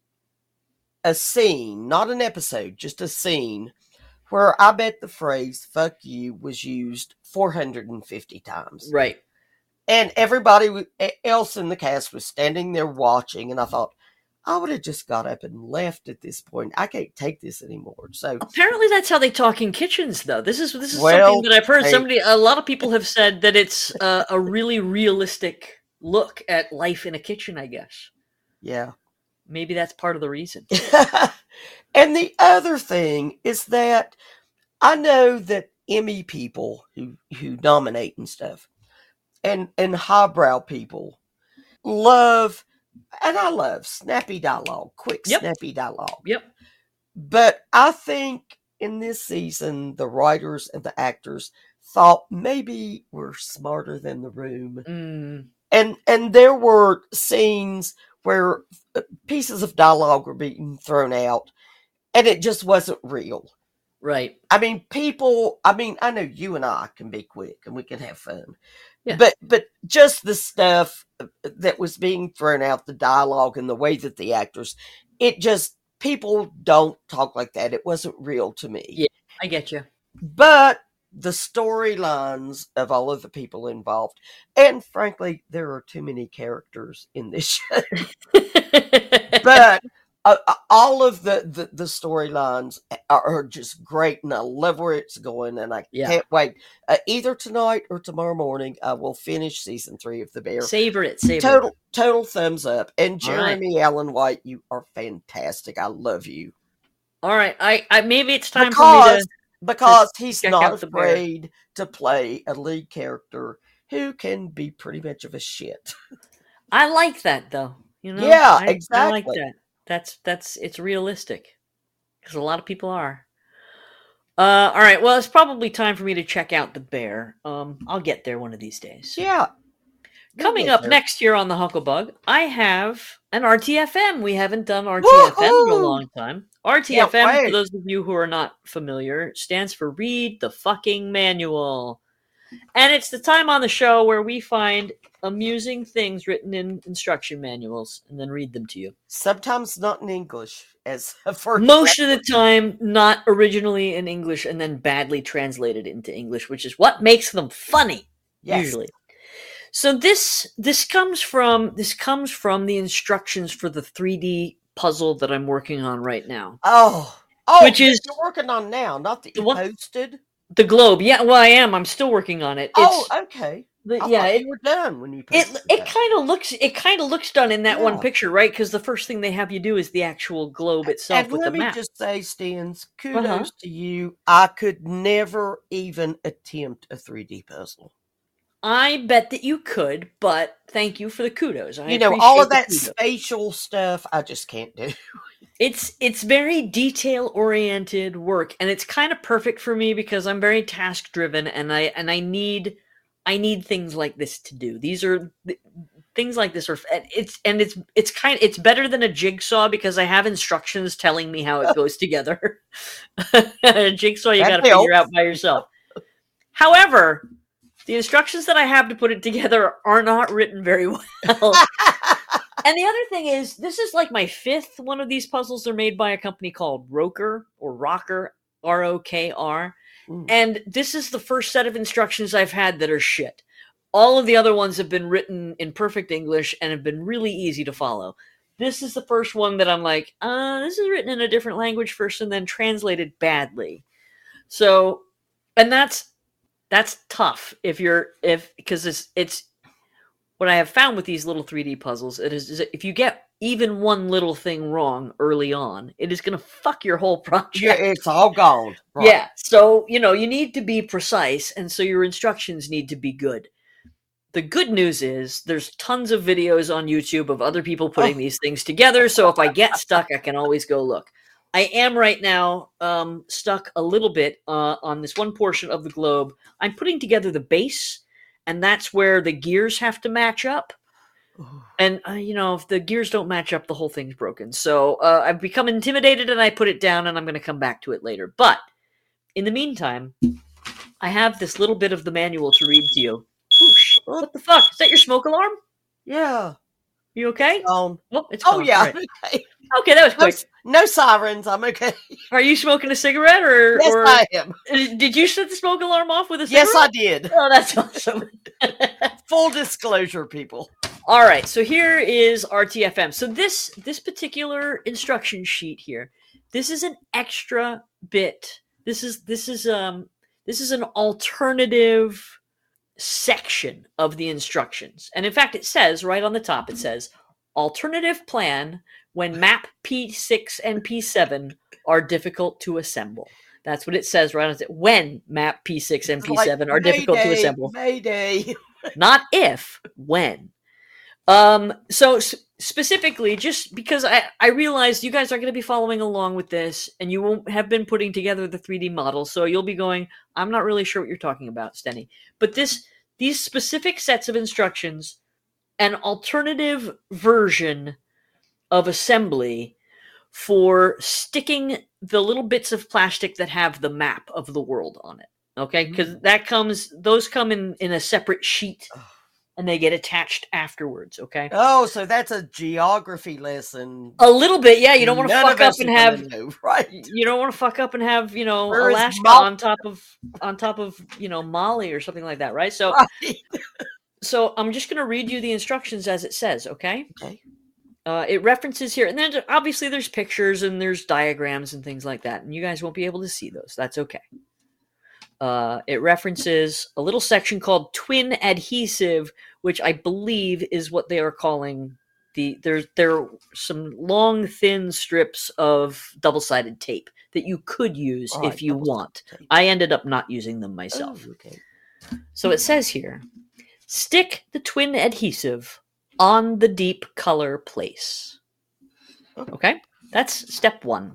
Speaker 2: a scene, not an episode, just a scene where I bet the phrase "fuck you" was used four hundred fifty times.
Speaker 3: Right.
Speaker 2: And everybody else in the cast was standing there watching. And I thought, I would have just got up and left at this point. I can't take this anymore. So
Speaker 3: apparently that's how they talk in kitchens, though. This is this is
Speaker 2: well,
Speaker 3: something that I've heard. Somebody, a lot of people have said that it's uh, a really realistic look at life in a kitchen, I guess.
Speaker 2: Yeah.
Speaker 3: Maybe that's part of the reason.
Speaker 2: And the other thing is that I know that Emmy people who, who nominate and stuff, and and highbrow people love, and I love snappy dialogue, quick
Speaker 3: yep.
Speaker 2: snappy dialogue.
Speaker 3: Yep.
Speaker 2: But I think in this season, the writers and the actors thought maybe we're smarter than the room.
Speaker 3: Mm.
Speaker 2: And and there were scenes where pieces of dialogue were being thrown out, and it just wasn't real.
Speaker 3: Right.
Speaker 2: I mean, people, I mean, I know you and I can be quick and we can have fun.
Speaker 3: Yeah.
Speaker 2: But but just the stuff that was being thrown out, the dialogue and the way that the actors, it just, people don't talk like that. It wasn't real to me.
Speaker 3: Yeah, I get you.
Speaker 2: But the storylines of all of the people involved, and frankly, there are too many characters in this show. But uh, all of the, the, the storylines are, are just great, and I love where it's going, and I
Speaker 3: yeah.
Speaker 2: can't wait. Uh, either tonight or tomorrow morning, I will finish season three of The Bear.
Speaker 3: Savor it, savor
Speaker 2: total,
Speaker 3: it.
Speaker 2: Total thumbs up. And Jeremy
Speaker 3: right.
Speaker 2: Allen White, you are fantastic. I love you.
Speaker 3: All right, I, I maybe it's time
Speaker 2: because,
Speaker 3: for me to
Speaker 2: because he's
Speaker 3: check
Speaker 2: not
Speaker 3: out The Bear.
Speaker 2: afraid to play a lead character who can be pretty much of a shit.
Speaker 3: I like that though. You know,
Speaker 2: yeah,
Speaker 3: I,
Speaker 2: exactly.
Speaker 3: I like that. That's that's it's realistic because a lot of people are. Uh, all right, well, it's probably time for me to check out The Bear. Um, I'll get there one of these days.
Speaker 2: Yeah.
Speaker 3: Coming up there. Next year on the Huckleberry, I have an R T F M. We haven't done R T F M
Speaker 2: Woo-hoo!
Speaker 3: in a long time. R T F M,
Speaker 2: yeah,
Speaker 3: for those of you who are not familiar, stands for Read the Fucking Manual. And it's the time on the show where we find amusing things written in instruction manuals and then read them to you.
Speaker 2: Sometimes not in English, as a first
Speaker 3: Most of
Speaker 2: reference.
Speaker 3: the time, not originally in English and then badly translated into English, which is what makes them funny,
Speaker 2: Yes.
Speaker 3: usually. So this this comes from this comes from the instructions for the three D puzzle that I'm working on right now.
Speaker 2: Oh, oh,
Speaker 3: Which is-
Speaker 2: you're working on now, not that
Speaker 3: The
Speaker 2: you
Speaker 3: one-
Speaker 2: posted.
Speaker 3: The globe, yeah. Well, I am. I'm still working on it. It's,
Speaker 2: Oh, okay.
Speaker 3: the-
Speaker 2: I
Speaker 3: yeah.
Speaker 2: thought
Speaker 3: It,
Speaker 2: you were done when you
Speaker 3: it
Speaker 2: posted.
Speaker 3: it
Speaker 2: that.
Speaker 3: kind of looks it kind of looks done in that one
Speaker 2: Yeah.
Speaker 3: picture, right? Because the first thing they have you do is the actual globe itself
Speaker 2: And
Speaker 3: with
Speaker 2: let
Speaker 3: the
Speaker 2: me
Speaker 3: map.
Speaker 2: just say, Stans, kudos
Speaker 3: Uh-huh.
Speaker 2: to you. I could never even attempt a three D puzzle.
Speaker 3: I bet that you could, but thank you for the kudos. I
Speaker 2: You know, all
Speaker 3: appreciate
Speaker 2: of
Speaker 3: the
Speaker 2: that
Speaker 3: kudos.
Speaker 2: spatial stuff, I just can't do.
Speaker 3: It's it's very detail oriented work, and it's kind of perfect for me because I'm very task driven, and I and I need I need things like this to do. These are things like this are and it's and it's it's kind it's better than a jigsaw because I have instructions telling me how it goes together. A jigsaw you
Speaker 2: That
Speaker 3: got to figure
Speaker 2: helps.
Speaker 3: out by yourself. However, the instructions that I have to put it together are not written very well. And the other thing is, this is like my fifth one of these puzzles. Are made by a company called Roker or Rocker, R O K R.
Speaker 2: Mm.
Speaker 3: And this is the first set of instructions I've had that are shit. All of the other ones have been written in perfect English and have been really easy to follow. This is the first one that I'm like, uh, this is written in a different language first and then translated badly. So, and that's that's tough if you're if because it's it's what I have found with these little three D puzzles, it is, is that if you get even one little thing wrong early on, it is going to fuck your whole project.
Speaker 2: Yeah, it's all gone. Right.
Speaker 3: Yeah. So, you know, you need to be precise, and so your instructions need to be good. The good news is there's tons of videos on YouTube of other people putting
Speaker 2: Oh.
Speaker 3: these things together, so if I get stuck, I can always go look. I am right now um, stuck a little bit uh, on this one portion of the globe. I'm putting together the base, and that's where the gears have to match up. And, uh, you know, if the gears don't match up, the whole thing's broken. So uh, I've become intimidated, and I put it down, and I'm going to come back to it later. But in the meantime, I have this little bit of the manual to read to you. Oh, shit. What the fuck? Is that your smoke alarm?
Speaker 2: Yeah.
Speaker 3: You okay?
Speaker 2: Um,
Speaker 3: Oh, it's
Speaker 2: oh,
Speaker 3: gone.
Speaker 2: yeah.
Speaker 3: All right.
Speaker 2: Okay.
Speaker 3: Okay, that was
Speaker 2: No,
Speaker 3: quick.
Speaker 2: no sirens. I'm okay.
Speaker 3: Are you smoking a cigarette, or,
Speaker 2: Yes,
Speaker 3: or
Speaker 2: I am.
Speaker 3: did you set the smoke alarm off with a cigarette?
Speaker 2: Yes, I did.
Speaker 3: Oh, that's awesome.
Speaker 2: Full disclosure, people.
Speaker 3: All right, so here is R T F M. So this this particular instruction sheet here, this is an extra bit. This is this is um this is an alternative section of the instructions. And in fact, it says right on the top, it says alternative plan when map P six and P seven are difficult to assemble. That's what it says right on it. When map P six and P seven
Speaker 2: Like,
Speaker 3: are difficult to
Speaker 2: Mayday,
Speaker 3: assemble.
Speaker 2: Mayday.
Speaker 3: Not if, when. Um, so s- specifically, just because I, I realized you guys are going to be following along with this, and you won't have been putting together the three D model, so you'll be going, I'm not really sure what you're talking about, Stenny. But this these specific sets of instructions, an alternative version of assembly for sticking the little bits of plastic that have the map of the world on it. Okay, because that comes; those come in in a separate sheet, and they get attached afterwards. Okay,
Speaker 2: Oh, so that's a geography lesson.
Speaker 3: a little bit, yeah. You don't want to
Speaker 2: None
Speaker 3: fuck
Speaker 2: of
Speaker 3: up
Speaker 2: us
Speaker 3: and
Speaker 2: are
Speaker 3: have
Speaker 2: gonna know, right.
Speaker 3: you don't want to fuck up and have you know
Speaker 2: Where is
Speaker 3: Alaska
Speaker 2: Mal-
Speaker 3: on top of on top of you know Mali or something like that, right? So,
Speaker 2: Right.
Speaker 3: so I'm just going to read you the instructions as it says. Okay.
Speaker 2: Okay.
Speaker 3: Uh, it references here, and then obviously there's pictures and there's diagrams and things like that, and you guys won't be able to see those. That's okay. Uh, it references a little section called twin adhesive, which I believe is what they are calling the. There's there are some long, thin strips of double-sided tape that you could use
Speaker 2: All right,
Speaker 3: if you
Speaker 2: double-sided
Speaker 3: want.
Speaker 2: tape.
Speaker 3: I ended up not using them myself.
Speaker 2: Oh, okay.
Speaker 3: So it says here, stick the twin adhesive on the deep color place. Okay, that's step one.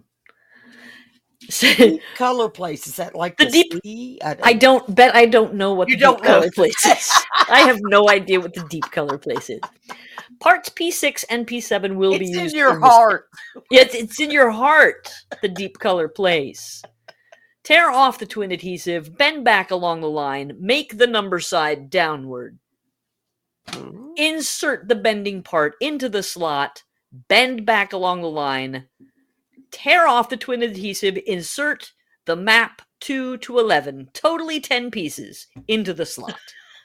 Speaker 2: Deep color place, is that like
Speaker 3: The
Speaker 2: the,
Speaker 3: deep-
Speaker 2: sea? I don't,
Speaker 3: I don't bet I don't know what
Speaker 2: You
Speaker 3: the
Speaker 2: don't
Speaker 3: deep
Speaker 2: know.
Speaker 3: color place is. I have no idea what the deep color place is. Parts P six and P seven will be
Speaker 2: it's
Speaker 3: used
Speaker 2: in your
Speaker 3: for this-
Speaker 2: heart.
Speaker 3: Yeah, it's, it's in your heart, the deep color place. Tear off the twin adhesive, bend back along the line, make the number side downward.
Speaker 2: Mhm.
Speaker 3: Insert the bending part into the slot, bend back along the line, tear off the twin adhesive, insert the map two to eleven, totally ten pieces, into the slot.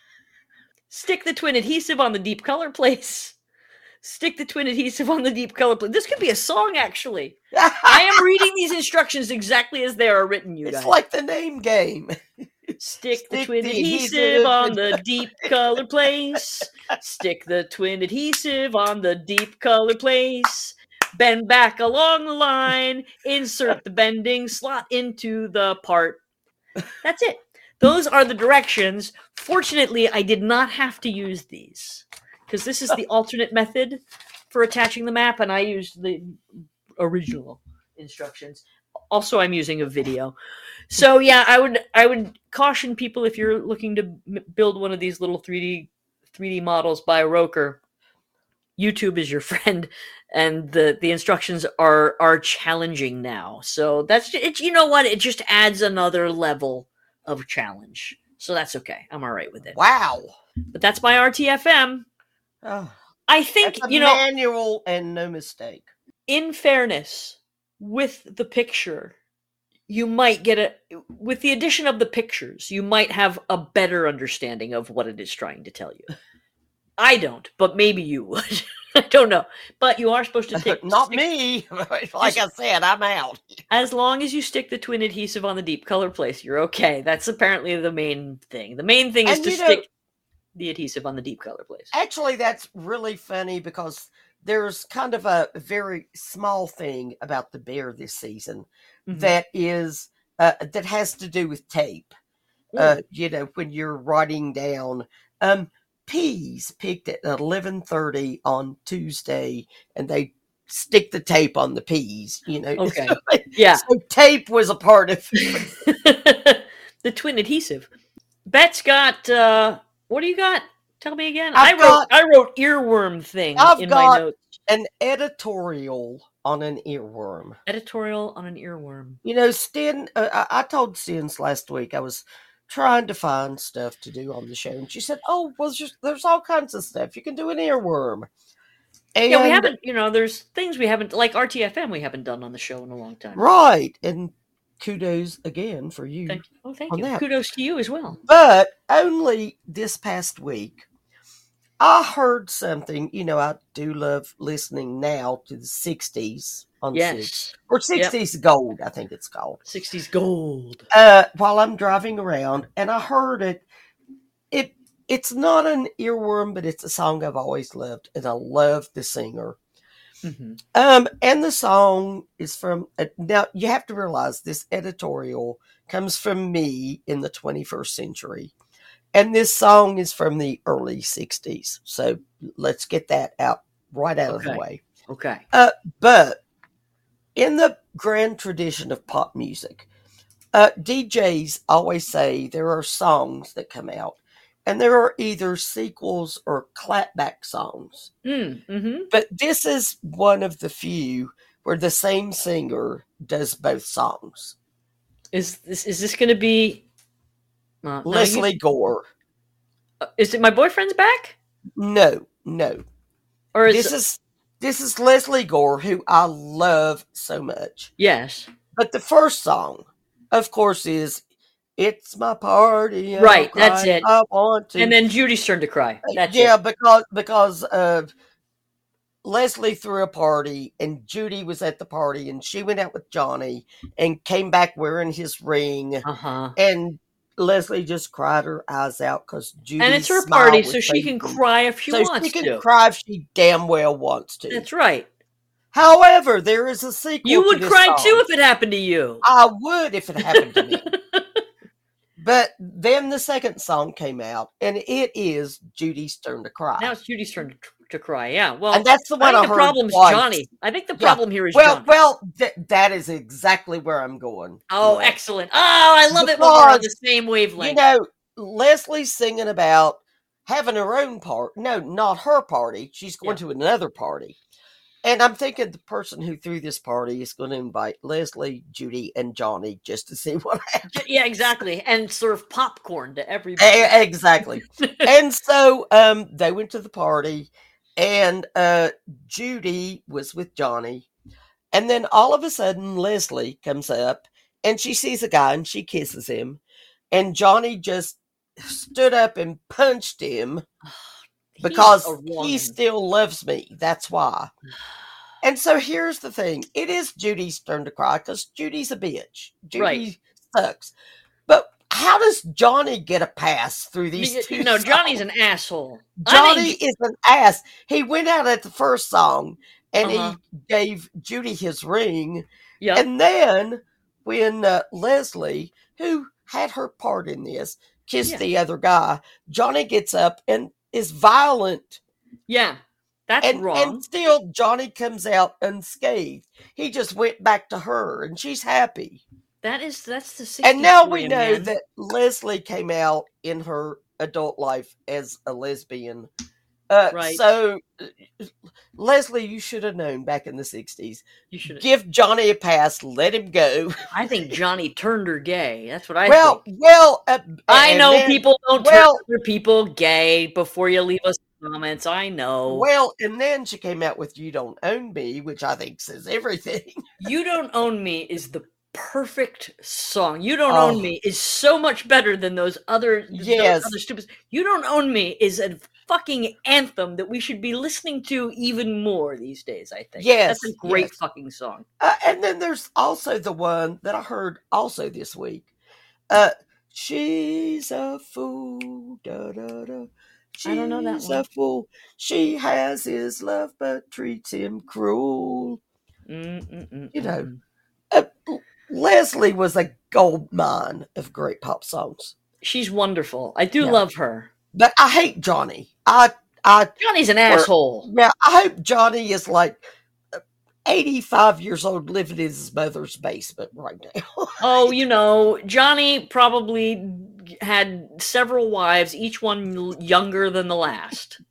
Speaker 3: Stick the twin adhesive on the deep color place. Stick the twin adhesive on the deep color place. This could be a song, actually. I am reading these instructions exactly as they are written, you
Speaker 2: It's
Speaker 3: guys.
Speaker 2: like the name game.
Speaker 3: Stick the
Speaker 2: Stick
Speaker 3: twin
Speaker 2: the
Speaker 3: adhesive
Speaker 2: adhesive
Speaker 3: on
Speaker 2: in-
Speaker 3: the deep color place. Stick the twin adhesive on the deep color place. Bend back along the line. Insert the bending slot into the part. That's it. Those are the directions. Fortunately, I did not have to use these because this is the alternate method for attaching the map, and I used the original instructions. Also, I'm using a video. So yeah, I would I would caution people if you're looking to m- build one of these little three D three D models by Roker. YouTube is your friend, and the the instructions are are challenging now. So that's it. You know what? It just adds another level of challenge. So that's okay. I'm all right with it.
Speaker 2: Wow.
Speaker 3: But that's my R T F M.
Speaker 2: Oh,
Speaker 3: I think
Speaker 2: that's a
Speaker 3: you know.
Speaker 2: manual and no mistake.
Speaker 3: In fairness, with the picture, you might get a with the addition of the pictures, you might have a better understanding of what it is trying to tell you. I don't, but maybe you would. I don't know. But you are supposed to take
Speaker 2: Not
Speaker 3: stick-
Speaker 2: me. Like I said, I'm out.
Speaker 3: As long as you stick the twin adhesive on the deep color place, you're okay. That's apparently the main thing. The main thing is
Speaker 2: And
Speaker 3: to
Speaker 2: you know-
Speaker 3: stick the adhesive on the deep color place.
Speaker 2: Actually, that's really funny because there's kind of a very small thing about the bear this season
Speaker 3: Mhm.
Speaker 2: that is uh, that has to do with tape. Uh, you know, when you're writing down um, peas picked at eleven thirty on Tuesday, and they stick the tape on the peas. You know,
Speaker 3: Okay.
Speaker 2: so,
Speaker 3: Yeah.
Speaker 2: so tape was a part of.
Speaker 3: The twin adhesive. Bet's got uh what do you got? Tell me again. I
Speaker 2: I've
Speaker 3: wrote
Speaker 2: got-
Speaker 3: I wrote earworm thing
Speaker 2: I've
Speaker 3: in
Speaker 2: got-
Speaker 3: my notes.
Speaker 2: An editorial on an earworm.
Speaker 3: Editorial on an earworm.
Speaker 2: You know, Stin, uh, I, I told Stins last week I was trying to find stuff to do on the show, and she said, "Oh, well, just, there's all kinds of stuff. You can do an earworm." And,
Speaker 3: Yeah, we haven't, you know, there's things we haven't, like R T F M, we haven't done on the show in a long time.
Speaker 2: Right, and kudos again for you.
Speaker 3: Thank you. Oh, thank
Speaker 2: on
Speaker 3: you.
Speaker 2: that.
Speaker 3: Kudos to you as well.
Speaker 2: But only this past week, I heard something. You know, I do love listening now to the sixties on six.
Speaker 3: Yes.
Speaker 2: Or sixties Gold, I think it's called.
Speaker 3: sixties gold.
Speaker 2: Uh, while I'm driving around, and I heard it. It it's not an earworm, but it's a song I've always loved, and I love the singer.
Speaker 3: Mm-hmm.
Speaker 2: Um, and the song is from uh, now. You have to realize this editorial comes from me in the twenty-first century, and this song is from the early sixties. So let's get that out right out of the
Speaker 3: Okay.
Speaker 2: way.
Speaker 3: Okay.
Speaker 2: But in the grand tradition of pop music, uh, D Js always say there are songs that come out, and there are either sequels or clapback songs.
Speaker 3: Mm, mm-hmm.
Speaker 2: But this is one of the few where the same singer does both songs.
Speaker 3: Is this is this going to be uh, no,
Speaker 2: Leslie Gore.
Speaker 3: you- uh, is it My Boyfriend's Back?
Speaker 2: No, no.
Speaker 3: Or is
Speaker 2: This is this is Leslie Gore, who I love so much.
Speaker 3: yes.
Speaker 2: But the first song, of course, is "It's My Party." and
Speaker 3: Right,
Speaker 2: I'll cry
Speaker 3: that's
Speaker 2: if
Speaker 3: it.
Speaker 2: I want to.
Speaker 3: And then Judy's turn to cry. That's
Speaker 2: yeah,
Speaker 3: it.
Speaker 2: because because uh, Leslie threw a party, and Judy was at the party, and she went out with Johnny, and came back wearing his ring,
Speaker 3: Uh-huh.
Speaker 2: and Leslie just cried her eyes out because Judy.
Speaker 3: And it's her party, so she can cry if she
Speaker 2: so
Speaker 3: wants
Speaker 2: she can
Speaker 3: to.
Speaker 2: cry if she damn well wants to.
Speaker 3: That's right.
Speaker 2: However, there is a sequel.
Speaker 3: You
Speaker 2: to
Speaker 3: would
Speaker 2: this
Speaker 3: cry
Speaker 2: song.
Speaker 3: too if it happened to you.
Speaker 2: I would if it happened to me. But then the second song came out, and it is Judy's turn to cry.
Speaker 3: Now it's Judy's turn to, to cry. Yeah. Well,
Speaker 2: and that's the
Speaker 3: I
Speaker 2: one I,
Speaker 3: think the
Speaker 2: heard
Speaker 3: problem's
Speaker 2: twice.
Speaker 3: Johnny. I think the
Speaker 2: Yeah.
Speaker 3: problem here is
Speaker 2: Well,
Speaker 3: Johnny.
Speaker 2: well, th- that is exactly where I'm going.
Speaker 3: Oh,
Speaker 2: Yeah.
Speaker 3: excellent. Oh, I love it when we're on the
Speaker 2: Because,
Speaker 3: same wavelength.
Speaker 2: You know, Leslie's singing about having her own part. No, not her party. She's going
Speaker 3: Yeah.
Speaker 2: to another party. And I'm thinking the person who threw this party is going to invite Leslie, Judy, and Johnny just to see what happens.
Speaker 3: Yeah, exactly. And serve popcorn to everybody.
Speaker 2: E- Exactly. And so um, they went to the party, and uh, Judy was with Johnny. And then all of a sudden, Leslie comes up, and she sees a guy, and she kisses him. And Johnny just stood up and punched him because
Speaker 3: He's a
Speaker 2: he
Speaker 3: woman.
Speaker 2: still loves me. That's why. And so here's the thing. It is Judy's turn to cry because Judy's a bitch. Judy
Speaker 3: Right.
Speaker 2: sucks. But how does Johnny get a pass through these
Speaker 3: You-
Speaker 2: two
Speaker 3: you know, Johnny's
Speaker 2: songs?
Speaker 3: an asshole. I
Speaker 2: Johnny
Speaker 3: think-
Speaker 2: is an ass. He went out at the first song and
Speaker 3: Uh-huh.
Speaker 2: he gave Judy his ring.
Speaker 3: Yep.
Speaker 2: And then when uh, Leslie, who had her part in this, kissed
Speaker 3: Yeah.
Speaker 2: the other guy, Johnny gets up and is violent.
Speaker 3: yeah, that's
Speaker 2: And,
Speaker 3: wrong.
Speaker 2: and still Johnny comes out unscathed. He just went back to her and she's happy.
Speaker 3: that is that's the sixties
Speaker 2: And now
Speaker 3: for
Speaker 2: we
Speaker 3: you,
Speaker 2: know
Speaker 3: man.
Speaker 2: that Leslie came out in her adult life as a lesbian. Uh,
Speaker 3: Right.
Speaker 2: So, uh, Leslie, you should have known back in the sixties.
Speaker 3: You should.
Speaker 2: Give Johnny a pass. Let him go.
Speaker 3: I think Johnny turned her gay. That's what I
Speaker 2: well,
Speaker 3: think.
Speaker 2: well. Uh,
Speaker 3: I
Speaker 2: and
Speaker 3: know
Speaker 2: then-
Speaker 3: people don't
Speaker 2: well-
Speaker 3: turn other people gay before you leave us comments. I know.
Speaker 2: Well, and then she came out with "You Don't Own Me," which I think says everything.
Speaker 3: You Don't Own Me is the perfect song. You Don't
Speaker 2: Oh.
Speaker 3: Own Me is so much better than those other, those
Speaker 2: Yes.
Speaker 3: other stupid. You Don't Own Me is a fucking anthem that we should be listening to even more these days, I think.
Speaker 2: Yes,
Speaker 3: That's a great
Speaker 2: yes.
Speaker 3: fucking song.
Speaker 2: Uh, and then there's also the one that I heard also this week. Uh, she's a fool. Da, da, da. She's
Speaker 3: I don't know that one.
Speaker 2: a fool. She has his love, but treats him cruel.
Speaker 3: Mm-mm-mm-mm.
Speaker 2: You know. Uh, Leslie was a gold mine of great pop songs.
Speaker 3: She's wonderful. I do
Speaker 2: Yeah.
Speaker 3: love her.
Speaker 2: But I hate Johnny. I, I,
Speaker 3: Johnny's an asshole.
Speaker 2: yeah, I hope Johnny is like eighty-five years old living in his mother's basement right now.
Speaker 3: Oh, you know, Johnny probably had several wives, each one l- younger than the last.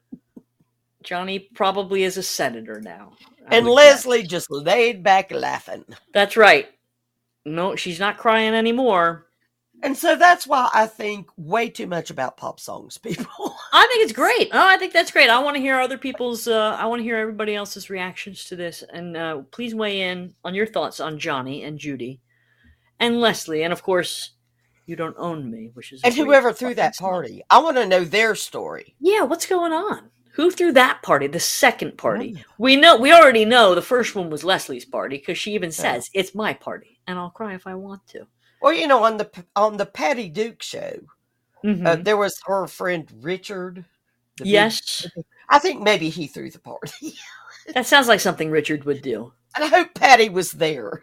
Speaker 3: Johnny probably is a senator now. I
Speaker 2: And
Speaker 3: would
Speaker 2: Leslie
Speaker 3: guess.
Speaker 2: just laid back laughing.
Speaker 3: That's right. No, she's not crying anymore.
Speaker 2: And so that's why I think way too much about pop songs, people.
Speaker 3: I think it's great. Oh, I think that's great. I want to hear other people's, uh, I want to hear everybody else's reactions to this. And uh, please weigh in on your thoughts on Johnny and Judy and Leslie. And of course, You Don't Own Me, which is. a
Speaker 2: And
Speaker 3: great
Speaker 2: whoever threw that
Speaker 3: fucking song.
Speaker 2: party, I want to know their story.
Speaker 3: Yeah, what's going on? Who threw that party? The second party.
Speaker 2: Mm.
Speaker 3: We know. We already know the first one was Leslie's party because she even says it's my party, and I'll cry if I want to.
Speaker 2: Well, you know, on the on the Patty Duke show,
Speaker 3: Mhm.
Speaker 2: uh, there was her friend Richard. the big-
Speaker 3: yes,
Speaker 2: I think maybe he threw the party.
Speaker 3: that sounds like something Richard would do.
Speaker 2: And I hope Patty was there.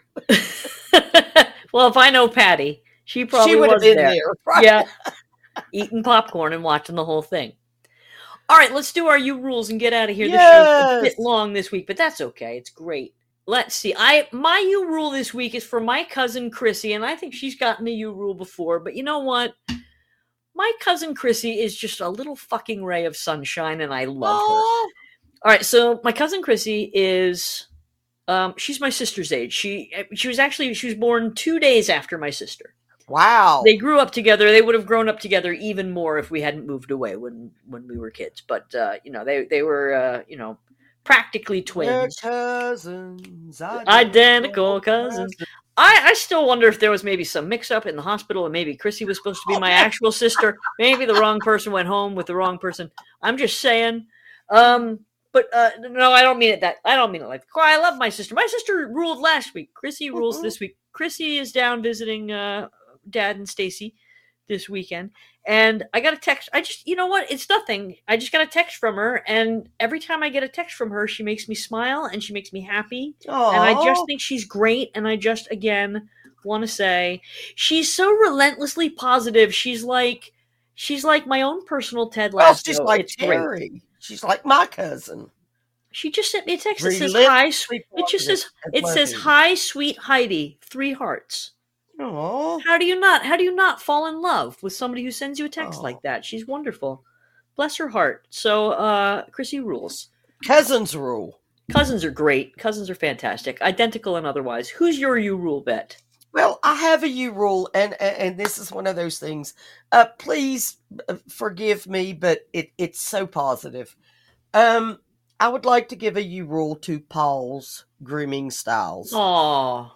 Speaker 3: Well, if I know Patty, she probably
Speaker 2: she would have
Speaker 3: was
Speaker 2: been
Speaker 3: there.
Speaker 2: there. Right?
Speaker 3: Yeah, eating popcorn and watching the whole thing. All right, let's do our U rules and get out of here. This show's a bit
Speaker 2: Yes.
Speaker 3: long this week, but that's okay. It's great. Let's see. I my U rule this week is for my cousin Chrissy, and I think she's gotten the U rule before. But you know what? My cousin Chrissy is just a little fucking ray of sunshine, and I love her.
Speaker 2: Oh,
Speaker 3: All right, so my cousin Chrissy is, um, she's my sister's age. She she was actually she was born two days after my sister.
Speaker 2: wow.
Speaker 3: They grew up together. They would have grown up together even more if we hadn't moved away when when we were kids. But uh, you know, they they were uh, you know practically
Speaker 2: We're
Speaker 3: twins,
Speaker 2: cousins.
Speaker 3: identical cousins. I, I still wonder if there was maybe some mix up in the hospital, and maybe Chrissy was supposed to be my actual sister. Maybe the wrong person went home with the wrong person. I'm just saying. Um, but uh, no, I don't mean it that. I don't mean it like. I love my sister. My sister ruled last week. Chrissy rules
Speaker 2: Mhm.
Speaker 3: this week. Chrissy is down visiting uh, Dad and Stacy this weekend, and I got a text. I just, you know what? It's nothing. I just got a text from her, and every time I get a text from her, she makes me smile and she makes me happy. And I just think she's great. And I just, again, want to say she's so relentlessly positive. She's like, she's like my own personal Ted
Speaker 2: Well,
Speaker 3: Lasso.
Speaker 2: she's like
Speaker 3: It's great.
Speaker 2: Terry. She's like my cousin.
Speaker 3: She just sent me a text that says,
Speaker 2: Relentlessly
Speaker 3: hi. sw- It just says,
Speaker 2: positive
Speaker 3: it
Speaker 2: and
Speaker 3: says,
Speaker 2: loving.
Speaker 3: hi, sweet Heidi, three hearts.
Speaker 2: Aw.
Speaker 3: How do you not, how do you not fall in love with somebody who sends you a text
Speaker 2: Oh.
Speaker 3: like that? She's wonderful. Bless her heart. So, uh, Chrissy rules.
Speaker 2: Cousins rule.
Speaker 3: Cousins are great. Cousins are fantastic. Identical and otherwise. Who's your you rule bet?
Speaker 2: Well, I have a U rule, and, and and this is one of those things. Uh, please uh, forgive me, but it, it's so positive. Um, I would like to give a U rule to Paul's Grooming Styles.
Speaker 3: Aw.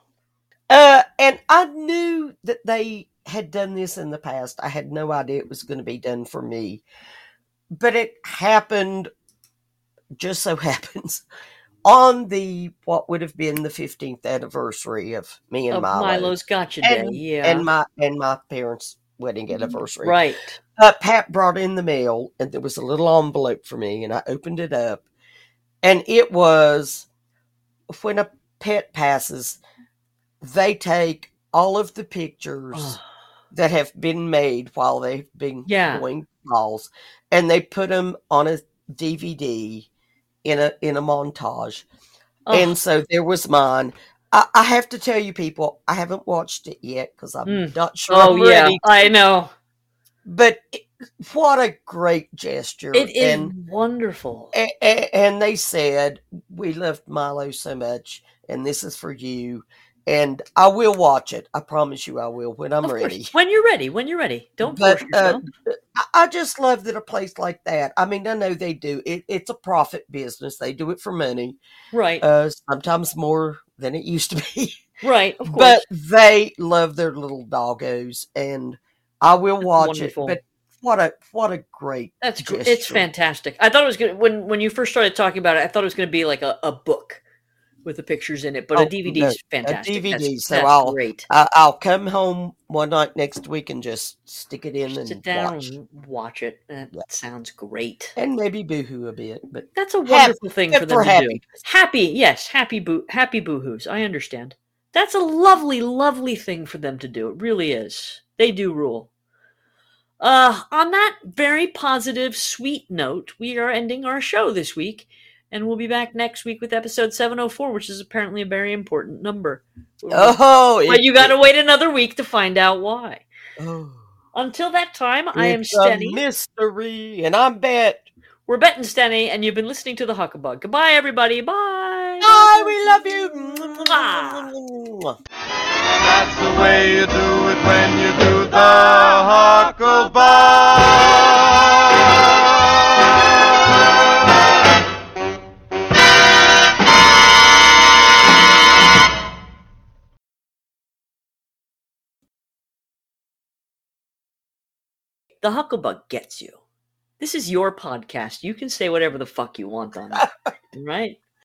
Speaker 2: Uh, and I knew that they had done this in the past. I had no idea it was going to be done for me, but it happened. Just so happens on the what would have been the fifteenth anniversary of me and
Speaker 3: Of
Speaker 2: Milo,
Speaker 3: Milo's Gotcha Day,
Speaker 2: and,
Speaker 3: yeah.
Speaker 2: and my and my parents' wedding anniversary.
Speaker 3: Right.
Speaker 2: Uh, Pat brought in the mail, and there was a little envelope for me, and I opened it up, and it was when a pet passes, they take all of the pictures
Speaker 3: Oh,
Speaker 2: that have been made while they've been
Speaker 3: Yeah.
Speaker 2: going balls, and they put them on a D V D in a in a montage.
Speaker 3: oh,
Speaker 2: And so there was mine. I, I have to tell you, people, I haven't watched it yet because I'm
Speaker 3: Mm.
Speaker 2: not sure
Speaker 3: oh
Speaker 2: I'm
Speaker 3: yeah,
Speaker 2: ready.
Speaker 3: I know.
Speaker 2: But it, what a great gesture!
Speaker 3: It is
Speaker 2: and
Speaker 3: wonderful.
Speaker 2: a- a- and they said we loved Milo so much, and this is for you. And I will watch it. I promise you, I will when I'm
Speaker 3: Of course.
Speaker 2: ready.
Speaker 3: When you're ready. When you're ready. Don't
Speaker 2: But
Speaker 3: force
Speaker 2: uh,
Speaker 3: yourself.
Speaker 2: I- I just love that a place like that. I mean, I know they do. It, it's a profit business. They do it for money.
Speaker 3: Right.
Speaker 2: Uh, sometimes more than it used to be.
Speaker 3: right. Of course.
Speaker 2: But they love their little doggos, and I will
Speaker 3: That's
Speaker 2: watch
Speaker 3: wonderful.
Speaker 2: it. But what a what a great
Speaker 3: That's gr-
Speaker 2: gesture.
Speaker 3: it's fantastic. I thought it was good when when you first started talking about it. I thought it was going to be like a, a book with the pictures in it, but
Speaker 2: Oh,
Speaker 3: a D V D
Speaker 2: no,
Speaker 3: is
Speaker 2: a
Speaker 3: fantastic.
Speaker 2: D V D.
Speaker 3: That's,
Speaker 2: So
Speaker 3: that's
Speaker 2: I'll
Speaker 3: great.
Speaker 2: I, I'll come home one night next week and just stick it in
Speaker 3: Sit
Speaker 2: and
Speaker 3: down
Speaker 2: watch,
Speaker 3: and watch it. That
Speaker 2: Yeah.
Speaker 3: sounds great.
Speaker 2: and maybe boohoo a bit. But
Speaker 3: That's a
Speaker 2: Happy-
Speaker 3: wonderful thing for them
Speaker 2: for
Speaker 3: to do.
Speaker 2: happy.
Speaker 3: Happy, yes, happy boo, happy boohoos. I understand. That's a lovely, lovely thing for them to do. It really is. They do rule. Uh, on that very positive, sweet note, we are ending our show this week, and we'll be back next week with episode seven oh four, which is apparently a very important number.
Speaker 2: Oh,
Speaker 3: But
Speaker 2: it-
Speaker 3: you got to wait another week to find out why.
Speaker 2: oh,
Speaker 3: Until that time, I am
Speaker 2: it's a
Speaker 3: Stenny.
Speaker 2: mystery, and I'm Bet.
Speaker 3: We're Bet and Stenny, and you've been listening to the Huckabug. Goodbye, everybody. Bye.
Speaker 2: Bye, we love you.
Speaker 3: Mwah.
Speaker 4: That's the way you do it when you do the Huckleberry.
Speaker 3: The Huckleberry gets you. This is your podcast. You can say whatever the fuck you want on it. Right?